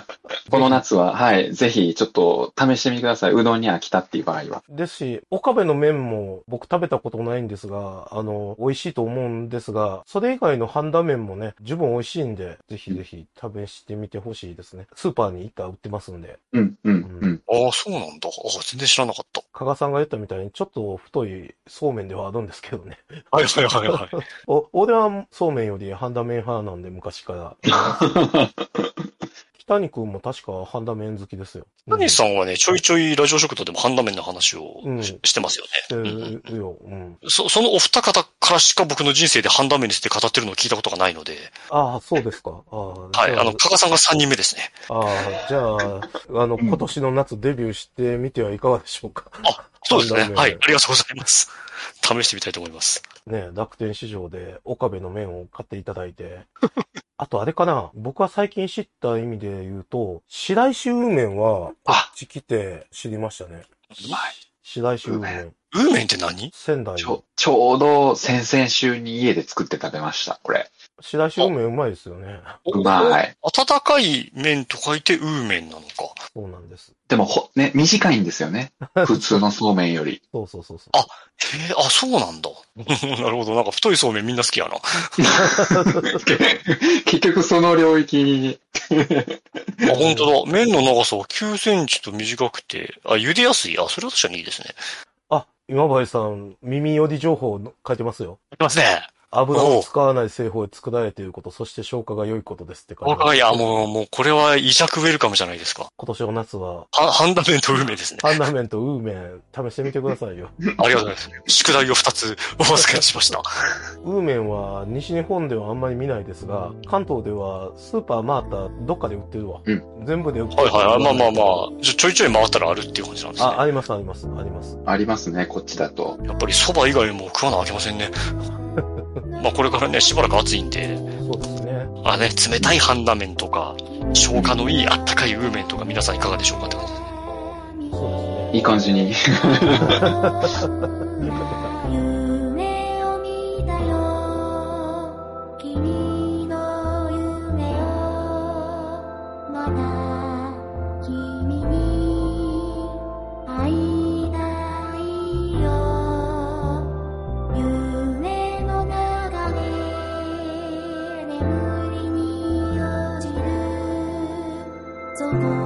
この夏は、はい、ぜひちょっと試してみてください。うどんに飽きたっていう場合は。 ですし、岡部の麺も僕食べたことないんですが、あの、美味しいと思うんですが、それ以外の半田麺もね、十分美味しいんで、ぜひぜひ試してみてほしいですね。スーパーに行ったら売ってますんで。 うん、うん、うん。 ああ、そうなんだ。ああ、全然知らなかった。 加賀さんが言ったみたいに、ちょっと太いそうめんではあるんですけどね。 はいはいはいはい。 お、俺はそうめんより半田麺派なんで、昔から。北谷君も確か半田麺好きですよ。 北谷さんはね、ちょいちょいラジオ食堂でも半田麺の話を し,、うん、してますよね。 してるよ、うん。 そ、そのお二方からしか僕の人生で半田麺について語ってるのを聞いたことがないので。 ああ、そうですか。あはい、あの、加賀さんがさんにんめですね。 ああ、じゃあ、あの、今年の夏デビューしてみてはいかがでしょうか。 あ、そうですね。はい、ありがとうございます。試してみたいと思います。 ね、楽天市場で岡部の麺を買っていただいて。あとあれかな、僕は最近知った意味で言うと、白石ウーメンは、こっち来て知りましたね。 うまい。 白石ウーメン。 ウーメンって何？ 仙台ちょ、ちょうど先々週に家で作って食べました、これ。 白石ウーメンうまいですよね。 うまい。 温かい麺と書いてウーメンなのか。 そうなんです。 でもほ、ね、短いんですよね。普通のそうめんより。 そうそうそうそう。 あ、へえ、あ、そうなんだ。なるほど。なんか太いそうめんみんな好きやな。 結局その領域に。 あ、本当だ。麺の長さはきゅうセンチと短くて、あ、茹でやすい。あ、それは確かにいいですね。 あ、今治さん、耳寄り情報書いてますよ。 書いてますね。 油を使わない製法で作られていること、そして消化が良いことですって書いてます。 消化、いや、もう、もう、これは癒着ウェルカムじゃないですか。 今年の夏は。 は、ハンダ麺とウーメンですね。 ハンダ麺とウーメン、試してみてくださいよ。 ありがとうございます。宿題をふたつお預かりしました。 ウーメンは西日本ではあんまり見ないですが、関東ではスーパー回ったどっかで売ってるわ。 うん。 全部で売ってる。 はいはい。まあまあまあ、ちょいちょい回ったらあるっていう感じなんですね。 あ、ありますあります。あります。 ありますね、こっちだと。 やっぱり蕎麦以外も食わなあきませんね。まあこれからね、しばらく暑いんで。 そうですね。 あね、冷たい半田麺とか、消化のいいあったかいウーメンとか皆さんいかがでしょうかって感じですね。 そうですね。 いい感じに。 そこ